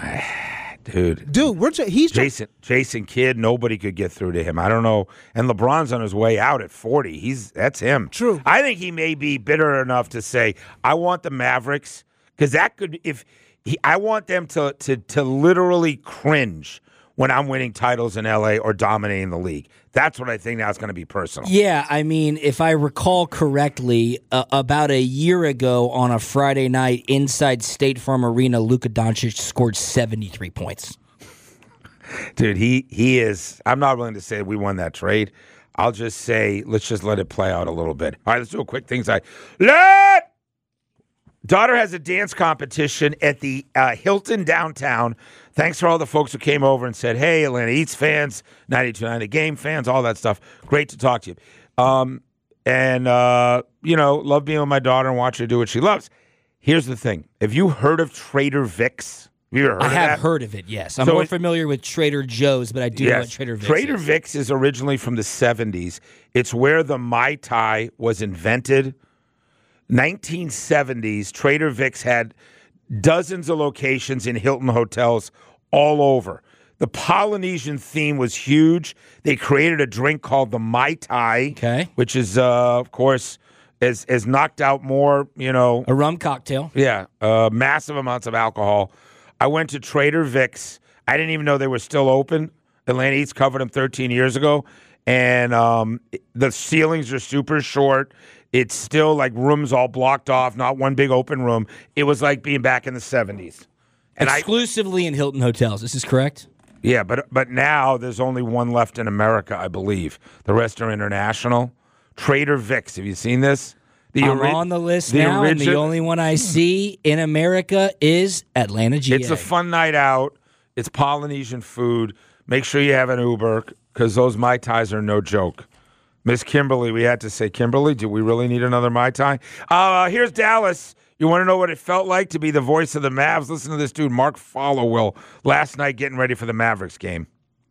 Dude. Dude, we're ju- he's ju- Jason Jason Kidd, nobody could get through to him. I don't know. And LeBron's on his way out at forty. He's that's him. True. I think he may be bitter enough to say, I want the Mavericks, because that could if he, I want them to to to literally cringe when I'm winning titles in L A or dominating the league. That's what I think now is going to be personal. Yeah, I mean, if I recall correctly, uh, about a year ago on a Friday night inside State Farm Arena, Luka Doncic scored seventy-three points. Dude, he he is. I'm not willing to say we won that trade. I'll just say let's just let it play out a little bit. All right, let's do a quick things. I let Daughter has a dance competition at the uh, Hilton downtown. Thanks for all the folks who came over and said, hey, Atlanta Eats fans, ninety-two point nine The Game fans, all that stuff. Great to talk to you. Um, and, uh, you know, love being with my daughter and watch her do what she loves. Here's the thing. Have you heard of Trader Vic's? Have you ever heard I of have that? heard of it, yes. I'm So more it- familiar with Trader Joe's, but I do know what Trader Vic's Trader is. Vic's is originally from the seventies. It's where the Mai Tai was invented. nineteen seventies, Trader Vic's had dozens of locations in Hilton hotels all over. The Polynesian theme was huge. They created a drink called the Mai Tai, Okay. which is, uh, of course, has, has knocked out more, you know. A rum cocktail. Yeah, uh, massive amounts of alcohol. I went to Trader Vic's. I didn't even know they were still open. Atlanta Eats covered them thirteen years ago. And um, the ceilings are super short. It's still like rooms all blocked off, not one big open room. It was like being back in the seventies. And I, Exclusively in Hilton hotels. This is correct? yeah, but but now there's only one left in America, I believe. The rest are international. Trader Vic's. Have you seen this? The I'm ori- on the list the now, and the origi- only one I see in America is Atlanta G A. It's a fun night out. It's Polynesian food. Make sure you have an Uber because those Mai Tais are no joke. Miss Kimberly, we had to say, Kimberly, do we really need another Mai Tai? Uh, here's Dallas. You want to know what it felt like to be the voice of the Mavs? Listen to this dude, Mark Followill, last night getting ready for the Mavericks game.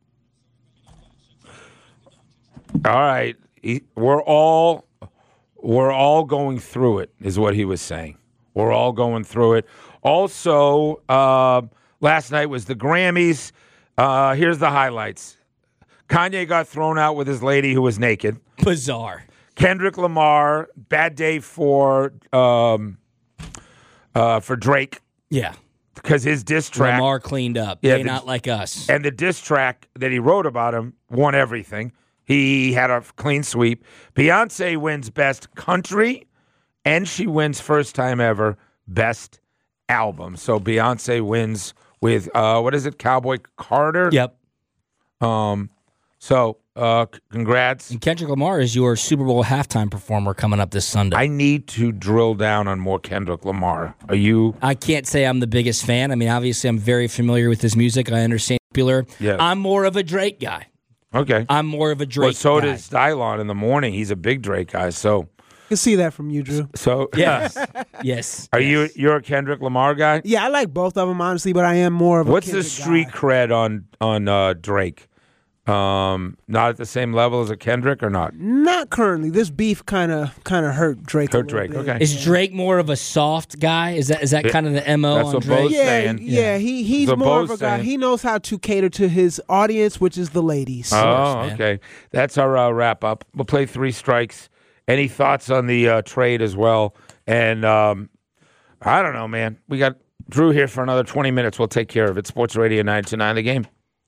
All right. He, we're all we're all going through it, is what he was saying. We're all going through it. Also, uh, last night was the Grammys. Uh, here's the highlights. Kanye got thrown out with his lady who was naked. Bizarre. Kendrick Lamar, bad day for um, uh, for Drake Yeah. because his diss track. Lamar cleaned up. Yeah, they the- not like us. And the diss track that he wrote about him won everything. He had a clean sweep. Beyonce wins Best Country, and she wins first time ever Best Album. So Beyonce wins with, uh, what is it, Cowboy Carter? Yep. Um, so uh, c- congrats. And Kendrick Lamar is your Super Bowl halftime performer coming up this Sunday. I need to drill down on more Kendrick Lamar. Are you? I can't say I'm the biggest fan. I mean, obviously, I'm very familiar with his music. I understand it's popular. Yeah. I'm more of a Drake guy. Okay. I'm more of a Drake Well, so guy. does Stylon in the morning. He's a big Drake guy. So, I can see that from you, Drew. so Yes. yes. Are you you're a Kendrick Lamar guy? Yeah, I like both of them, honestly, but I am more of a What's the Kendrick street guy. cred on on uh, Drake? Um, not at the same level as a Kendrick or not? Not currently. This beef kind of kind of hurt Drake. a Hurt little Drake, bit. okay. Is Drake more of a soft guy? Is that is that Yeah, kind of the M O that's on what Drake? Bo's Yeah, saying. yeah, he he's So more of Bo's a guy. saying- He knows how to cater to his audience, which is the ladies. Oh, man. okay. That's our uh, wrap up. We'll play three strikes. Any thoughts on the uh, trade as well? And um, I don't know, man. We got Drew here for another twenty minutes. We'll take care of it. Sports Radio nine two nine The Game.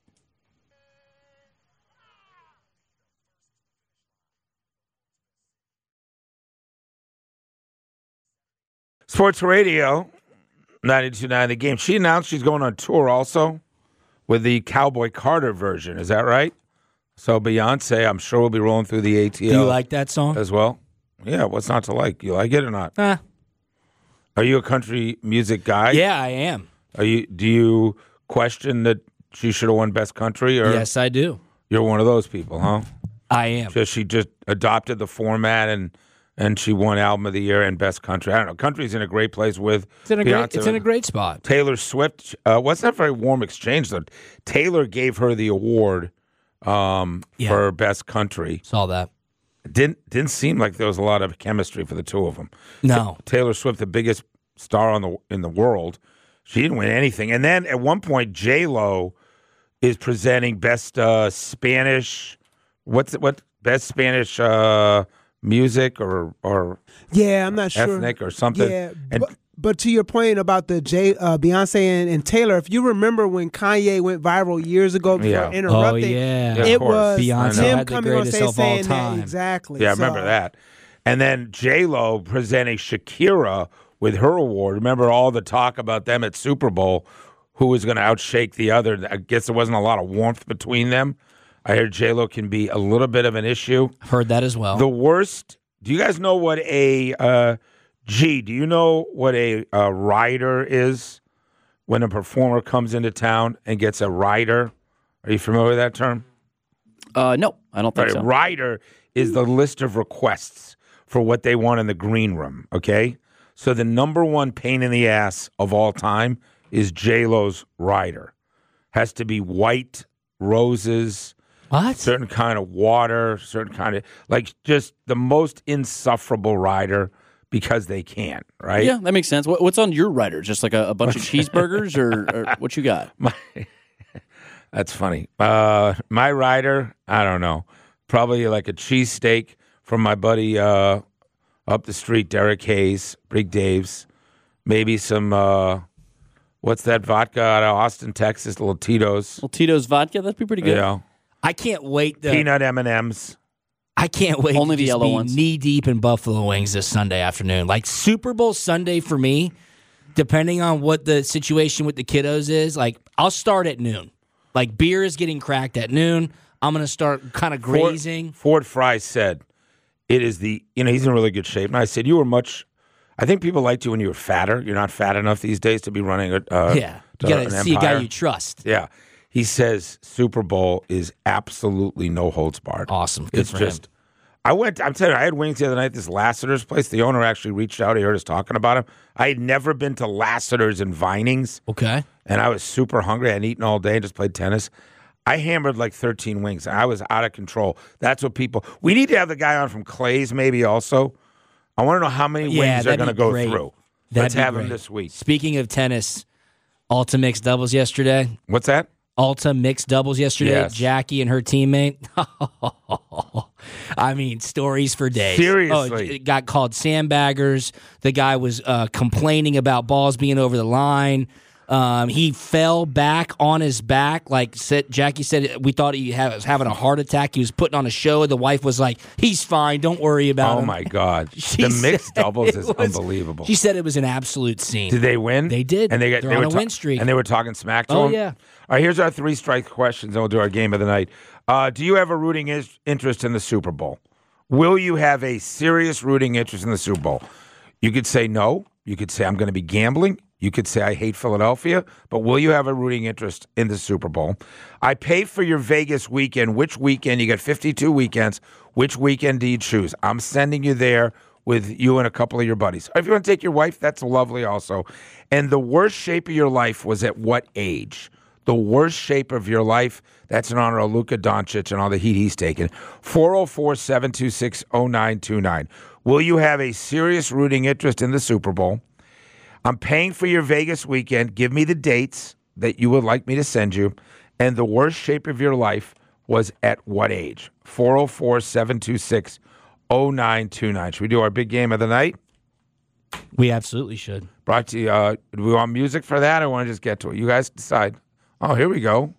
Sports Radio ninety-two point nine The Game. She announced she's going on tour also with the Cowboy Carter version. Is that right? So Beyonce, I'm sure, will be rolling through the A T L. Do you like that song? as well? Yeah, what's not to like? You like it or not? Uh, Are you a country music guy? yeah, I am. Are you? Do you question that she should have won Best Country? Or Yes, I do. you're one of those people, huh? I am. Just she just adopted the format and and she won Album of the Year and Best Country. I don't know. Country's in a great place with It's in a great. Beyonce. It's in a great spot. Taylor Swift. Uh, wasn't that a very warm exchange though? Taylor gave her the award um, Yeah. for Best Country. Saw that. Didn't didn't seem like there was a lot of chemistry for the two of them. No. Taylor Swift, the biggest star on the in the world, she didn't win anything. And then at one point, J Lo is presenting best uh, Spanish. What's it, what best Spanish uh, music or or Yeah, I'm not sure. ethnic or something? Yeah, And- but, but to your point about the J, uh, Beyonce and, and Taylor, if you remember when Kanye went viral years ago before Yeah. interrupting, Oh, yeah. Yeah, of it course. was Beyonce him had the coming on greatest stage of all saying time. that exactly. Yeah, I So, remember that. And then J Lo presenting Shakira with her award. Remember all the talk about them at Super Bowl, who was going to outshake the other. I guess there wasn't a lot of warmth between them. I heard J Lo can be a little bit of an issue. Heard that as well. The worst. Do you guys know what a uh, Gee, do you know what a, a rider is when a performer comes into town and gets a rider? Are you familiar with that term? Uh, no, I don't think Right, so. rider is the list of requests for what they want in the green room, okay? So the number one pain in the ass of all time is J-Lo's rider. Has to be white roses, What? certain kind of water, certain kind of, like just the most insufferable rider because they can't, right? Yeah, that makes sense. What, what's on your rider? Just like a, a bunch of cheeseburgers, or, or what you got? My, that's funny. Uh, my rider, I don't know, probably like a cheesesteak from my buddy uh, up the street, Derek Hayes, Big Dave's. Maybe some, uh, what's that vodka out of Austin, Texas, little Tito's. Little Tito's vodka, that'd be pretty good. You know, I can't wait. To, peanut M and M's. I can't wait. Only to the just yellow be ones. knee deep in buffalo wings this Sunday afternoon. Like Super Bowl Sunday for me, depending on what the situation with the kiddos is. Like I'll start at noon. Like beer is getting cracked at noon. I'm gonna start kind of grazing. Ford, Ford Fry said, "It is the you know he's in really good shape." And I said, "You were much." I think people liked you when you were fatter. You're not fat enough these days to be running a uh, yeah, you gotta an see empire. a guy you trust. Yeah. He says Super Bowl is absolutely no holds barred. Awesome. Good it's for just him. I went I'm telling you, I had wings the other night at this Lassiter's place. The owner actually reached out, he heard us talking about him. I had never been to Lassiter's in Vinings. Okay. And I was super hungry. I hadn't eaten all day and just played tennis. I hammered like thirteen wings. I was out of control. That's what people we need to have the guy on from Clay's maybe also. I want to know how many Yeah, wings are that'd going to be go great. through. That'd Let's be have him great. this week. Speaking of tennis, Alta mixed doubles yesterday. What's that? Alta mixed doubles yesterday. Yes. Jackie and her teammate. I mean, stories for days. Seriously. Oh, it got called sandbaggers. The guy was uh, complaining about balls being over the line. Um, he fell back on his back. Like said, Jackie said, we thought he had, was having a heart attack. He was putting on a show. The wife was like, "He's fine. Don't worry about Oh him." my God. She The mixed said doubles it is was- unbelievable. She said it was an absolute scene. Did they win? They did. And they got They're they on were a ta- win streak. And they were talking smack to Oh, him? yeah. All right, here's our three strike questions, and we'll do our game of the night. Uh, do you have a rooting is- interest in the Super Bowl? Will you have a serious rooting interest in the Super Bowl? You could say no. You could say I'm going to be gambling. You could say I hate Philadelphia. But will you have a rooting interest in the Super Bowl? I pay for your Vegas weekend. Which weekend? You got fifty-two weekends. Which weekend do you choose? I'm sending you there with you and a couple of your buddies. If you want to take your wife, that's lovely also. And the worst shape of your life was at what age? The worst shape of your life, that's in honor of Luka Doncic and all the heat he's taken. four oh four, seven two six, oh nine two nine. Will you have a serious rooting interest in the Super Bowl? I'm paying for your Vegas weekend. Give me the dates that you would like me to send you. And the worst shape of your life was at what age? four oh four, seven two six, oh nine two nine. Should we do our big game of the night? We absolutely should. Brought to you, uh, do we want music for that or want to just get to it? You guys decide. Oh, here we go.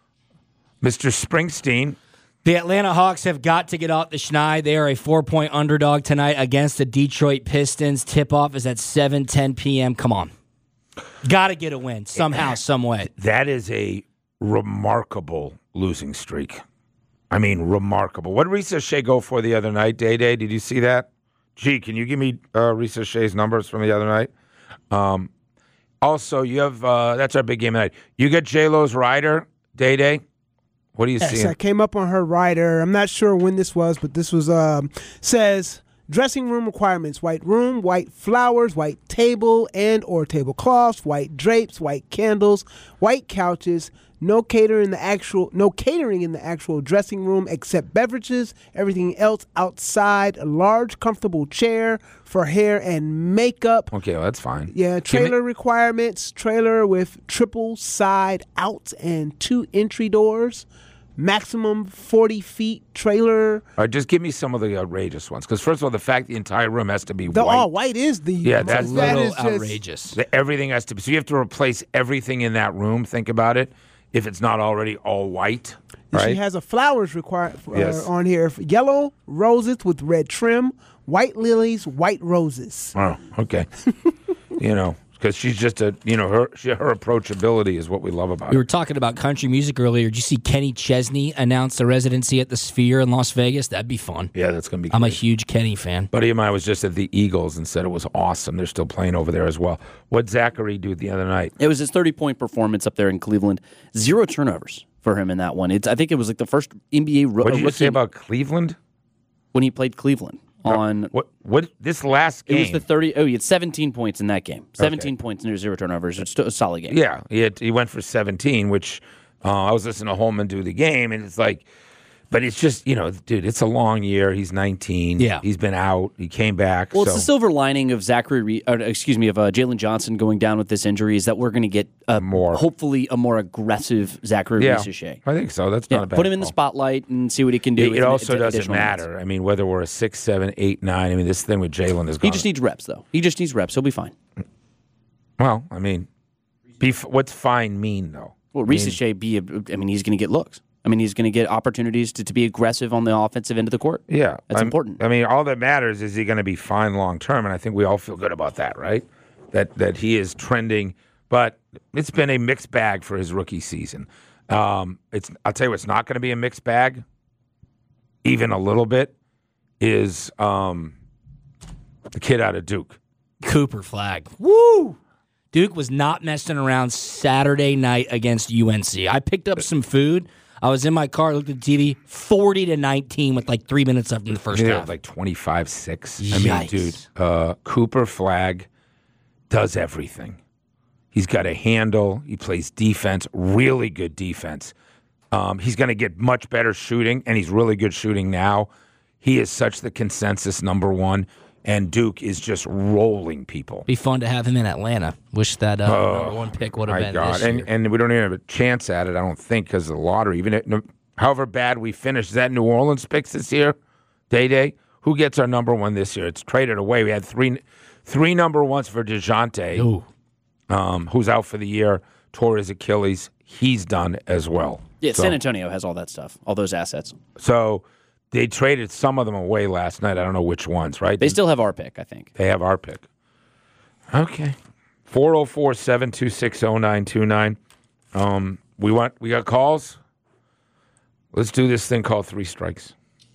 Mister Springsteen. The Atlanta Hawks have got to get off the schneid. They are a four-point underdog tonight against the Detroit Pistons. Tip-off is at seven ten p.m. Come on. Got to get a win somehow, some way. That is a remarkable losing streak. I mean, remarkable. What did Risa Shea go for the other night, Day Day? Did you see that? Gee, can you give me uh, Risa Shea's numbers from the other night? Um, also, you have, uh, that's our big game tonight. You got J-Lo's rider, Day Day. What do you Yes, see? I came up on her rider. I'm not sure when this was, but this was um says dressing room requirements: white room, white flowers, white table and or tablecloths, white drapes, white candles, white couches. No catering in the actual no catering in the actual dressing room except beverages. Everything else outside. A large, comfortable chair for hair and makeup. Okay, well, that's fine. Yeah, Give me- trailer requirements. Trailer with triple side outs and two entry doors. Maximum forty feet trailer. All right, just give me some of the outrageous ones. Because first of all, the fact the entire room has to be The white. all white is the Yeah, that's A that little is just- outrageous. The- everything has to be. So you have to replace everything in that room. Think about it. If it's not already all white, And right? She has a flowers require uh, Yes. on here: yellow roses with red trim, white lilies, white roses. Oh, okay. You know, because she's just a, you know, her she, her approachability is what we love about We her. were talking about country music earlier. Did you see Kenny Chesney announce a residency at the Sphere in Las Vegas? That'd be fun. Yeah, that's going to be I'm a great. huge Kenny fan. Buddy of mine was just at the Eagles and said it was awesome. They're still playing over there as well. What'd Zachary do the other night? It was his thirty-point performance up there in Cleveland. Zero turnovers for him in that one. It's I think it was like the first N B A ro- What did you rookie say about Cleveland? when he played Cleveland. On what what this last game? It was the thirty. Oh, he had seventeen points in that game. Seventeen okay. points near zero turnovers. It's still a solid game. Yeah, he had, he went for seventeen, which uh, I was listening to Holman do the game, and it's like, but it's just you know, dude, it's a long year. He's nineteen. Yeah, he's been out. He came back. Well, so. it's the silver lining of Zachary. Re- or, excuse me, of uh, Jalen Johnson going down with this injury is that we're going to get a more, hopefully, a more aggressive Zachary yeah, Risacher. I think so. That's yeah, not a bad. Put him in the call. spotlight and see what he can do. It, it also an, doesn't matter. Minutes. I mean, whether we're a six, seven, eight, nine. I mean, this thing with Jalen is gone. He just needs reps, though. He just needs reps. He'll be fine. Well, I mean, be, what's fine mean though? Well, Risacher be. A, I mean, he's going to get looks. I mean, he's going to get opportunities to, to be aggressive on the offensive end of the court. Yeah. That's I'm, important. I mean, all that matters is he going to be fine long term, and I think we all feel good about that, right? That that he is trending, but it's been a mixed bag for his rookie season. Um, it's I'll tell you what's not going to be a mixed bag, even a little bit, is um, the kid out of Duke. Cooper Flag. Woo! Duke was not messing around Saturday night against U N C. I picked up some food. I was in my car, looked at the T V, forty to nineteen with like three minutes left in the first yeah, half. Like twenty-five six. Yikes. I mean, dude, uh, Cooper Flag does everything. He's got a handle. He plays defense, really good defense. Um, he's going to get much better shooting, and he's really good shooting now. He is such the consensus number one, and Duke is just rolling people. Be fun to have him in Atlanta. Wish that uh, Oh, number one pick would have my been God. this And, year. and we don't even have a chance at it, I don't think, because of the lottery. Even at, however bad we finish, is that New Orleans picks this year? Day Day? Who gets our number one this year? It's traded away. We had three three number ones for DeJounte, um, who's out for the year, tore his Achilles. He's done as well. Yeah, So- San Antonio has all that stuff, all those assets. So they traded some of them away last night. I don't know which ones, right? They still have our pick, I think. They have our pick. Okay. four oh four, seven two six, oh nine two nine. Um, we want we got calls. Let's do this thing called Three Strikes.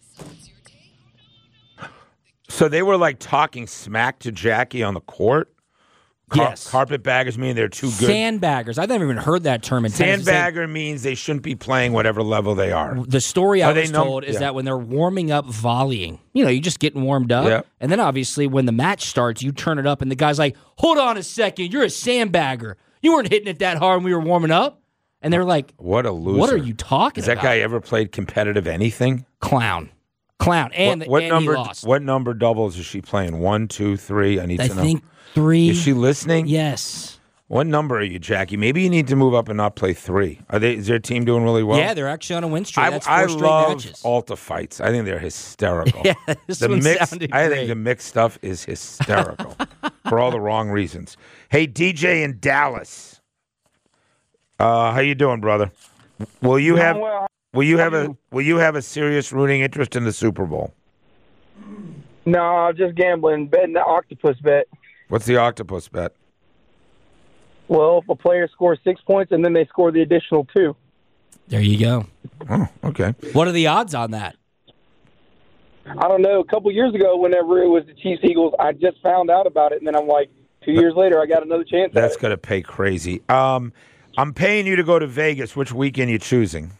So they were like talking smack to Jackie on the court. Car- Yes. Carpetbaggers mean they're too good. Sandbaggers. I've never even heard that term in tennis. Sandbagger means they shouldn't be playing whatever level they are. The story I Are they was num- told is yeah. that when they're warming up volleying, you know, you're just getting warmed up. Yeah. And then obviously when the match starts, you turn it up and the guy's like, hold on a second, you're a sandbagger. You weren't hitting it that hard when we were warming up. And they're like, What a loser. what are you talking Has that about? guy ever played competitive anything? Clown. Clown. And, what, what and number? he lost. What number doubles is she playing? One, two, three. I need I to know. think three. Is she listening? Yes. What number are you, Jackie? Maybe you need to move up and not play three. Are they? Is their team doing really well? Yeah, they're actually on a win streak. I, That's four I straight love matches. Alta fights. I think they're hysterical. Yeah, this the one mix, sounded I great. think the mixed stuff is hysterical for all the wrong reasons. Hey, D J in Dallas. Uh, how you doing, brother? Will you Doing have? well. Will you have How a? you? Will you have a serious rooting interest in the Super Bowl? No, I'm just gambling, betting the octopus bet. What's the octopus bet? Well, if a player scores six points and then they score the additional two. There you go. Oh, okay. What are the odds on that? I don't know. A couple years ago, whenever it was the Chiefs Eagles, I just found out about it, and then I'm like, two years later, I got another chance. That's at it. going to pay crazy. Um, I'm paying you to go to Vegas. Which weekend you choosing?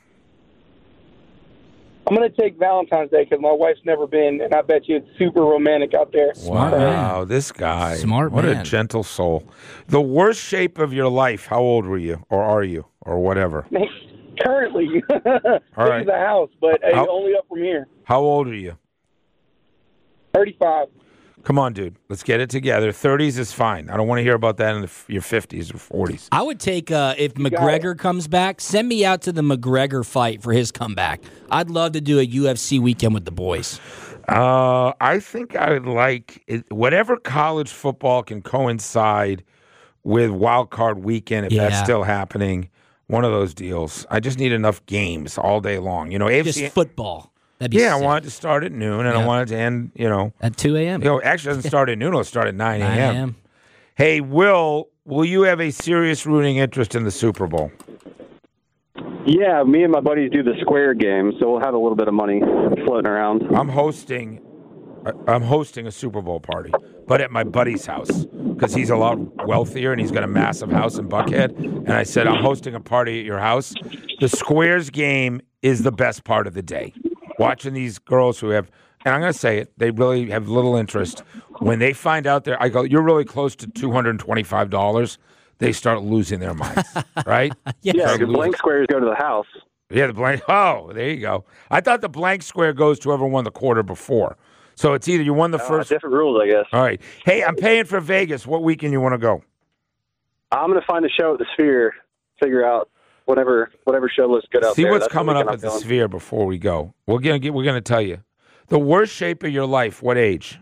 I'm going to take Valentine's Day because my wife's never been, and I bet you it's super romantic out there. Smart wow, man. this guy. Smart what man. a gentle soul. The worst shape of your life, how old were you? Or are you? Or whatever. Currently, All right. this is a house, but hey, How- only up from here. How old are you? thirty-five. Come on, dude. Let's get it together. thirties is fine. I don't want to hear about that in the, f- your fifties or forties. I would take, uh, if McGregor comes back, send me out to the McGregor fight for his comeback. I'd love to do a U F C weekend with the boys. Uh, I think I would like it, whatever college football can coincide with wild card weekend, if Yeah. that's still happening. One of those deals. I just need enough games all day long. You know, A F C Just football. That'd be Yeah, sick. I want it to start at noon, and I Yeah. want it to end, you know. At two a.m. You know, actually, it doesn't start at noon. It'll start at nine nine a.m. a.m. Hey, Will, will you have a serious rooting interest in the Super Bowl? Yeah, me and my buddies do the Square game, so we'll have a little bit of money floating around. I'm hosting I'm hosting a Super Bowl party, but at my buddy's house because he's a lot wealthier and he's got a massive house in Buckhead. And I said, I'm hosting a party at your house. The Squares game is the best part of the day. Watching these girls who have, and I'm going to say it, they really have little interest. When they find out there, I go, you're really close to two hundred twenty-five dollars. They start losing their minds, right? yeah, yeah the blank squares go to the house. Yeah, the blank. Oh, there you go. I thought the blank square goes to whoever won the quarter before. So it's either you won the uh, first. Different rules, I guess. All right. Hey, I'm paying for Vegas. What weekend you want to go? I'm going to find a show at the Sphere. Figure out whatever whatever show looks good out See there. what's That's coming the up I'm at the going. Sphere before we go. We're gonna get. We're gonna tell you the worst shape of your life. What age?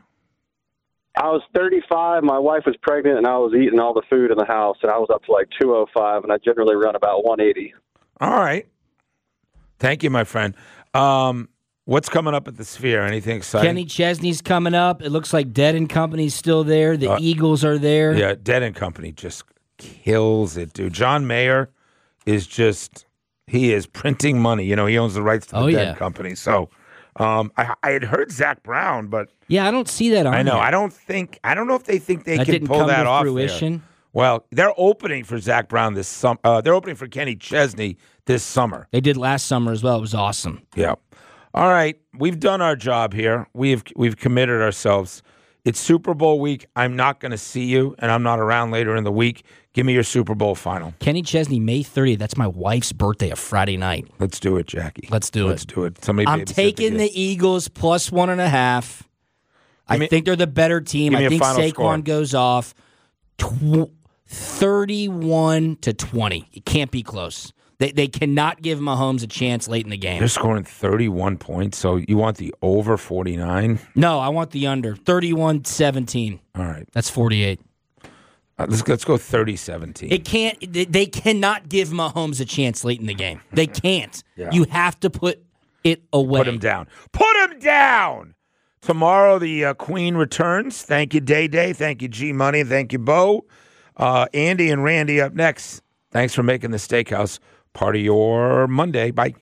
I was thirty-five. My wife was pregnant, and I was eating all the food in the house, and I was up to like two oh five, and I generally run about one eighty. All right. Thank you, my friend. Um, what's coming up at the Sphere? Anything exciting? Kenny Chesney's coming up. It looks like Dead and Company's still there. The Uh, Eagles are there. Yeah, Dead and Company just kills it, dude. John Mayer is just, he is printing money. You know, he owns the rights to the Oh, Dead yeah. Company. So um, I, I had heard Zach Brown, but Yeah, I don't see that on I know. here. I don't think, I don't know if they think they That can didn't pull come that to off fruition? there. Well, they're opening for Zach Brown this summer. Uh, they're opening for Kenny Chesney this summer. They did last summer as well. It was awesome. Yeah. All right. We've done our job here. We've we've committed ourselves. It's Super Bowl week. I'm not going to see you, and I'm not around later in the week. Give me your Super Bowl final. Kenny Chesney, May thirtieth. That's my wife's birthday, a Friday night. Let's do it, Jackie. Let's do Let's it. do it. Somebody I'm babysit taking kid. the Eagles plus one and a half. I me- think they're the better team. give me I a think final Saquon score. goes off tw- thirty-one to twenty. It can't be close. They they cannot give Mahomes a chance late in the game. They're scoring thirty-one points, so you want the over forty-nine? No, I want the under. thirty-one seventeen. All right. That's forty-eight. Uh, let's, let's go thirty seventeen. It can't. They, they cannot give Mahomes a chance late in the game. They can't. Yeah. You have to put it away. Put him down. Put him down! Tomorrow, the uh, Queen returns. Thank you, Day Day. Thank you, G Money. Thank you, Bo. Uh, Andy and Randy up next. Thanks for making the Steakhouse part of your Monday. Bye.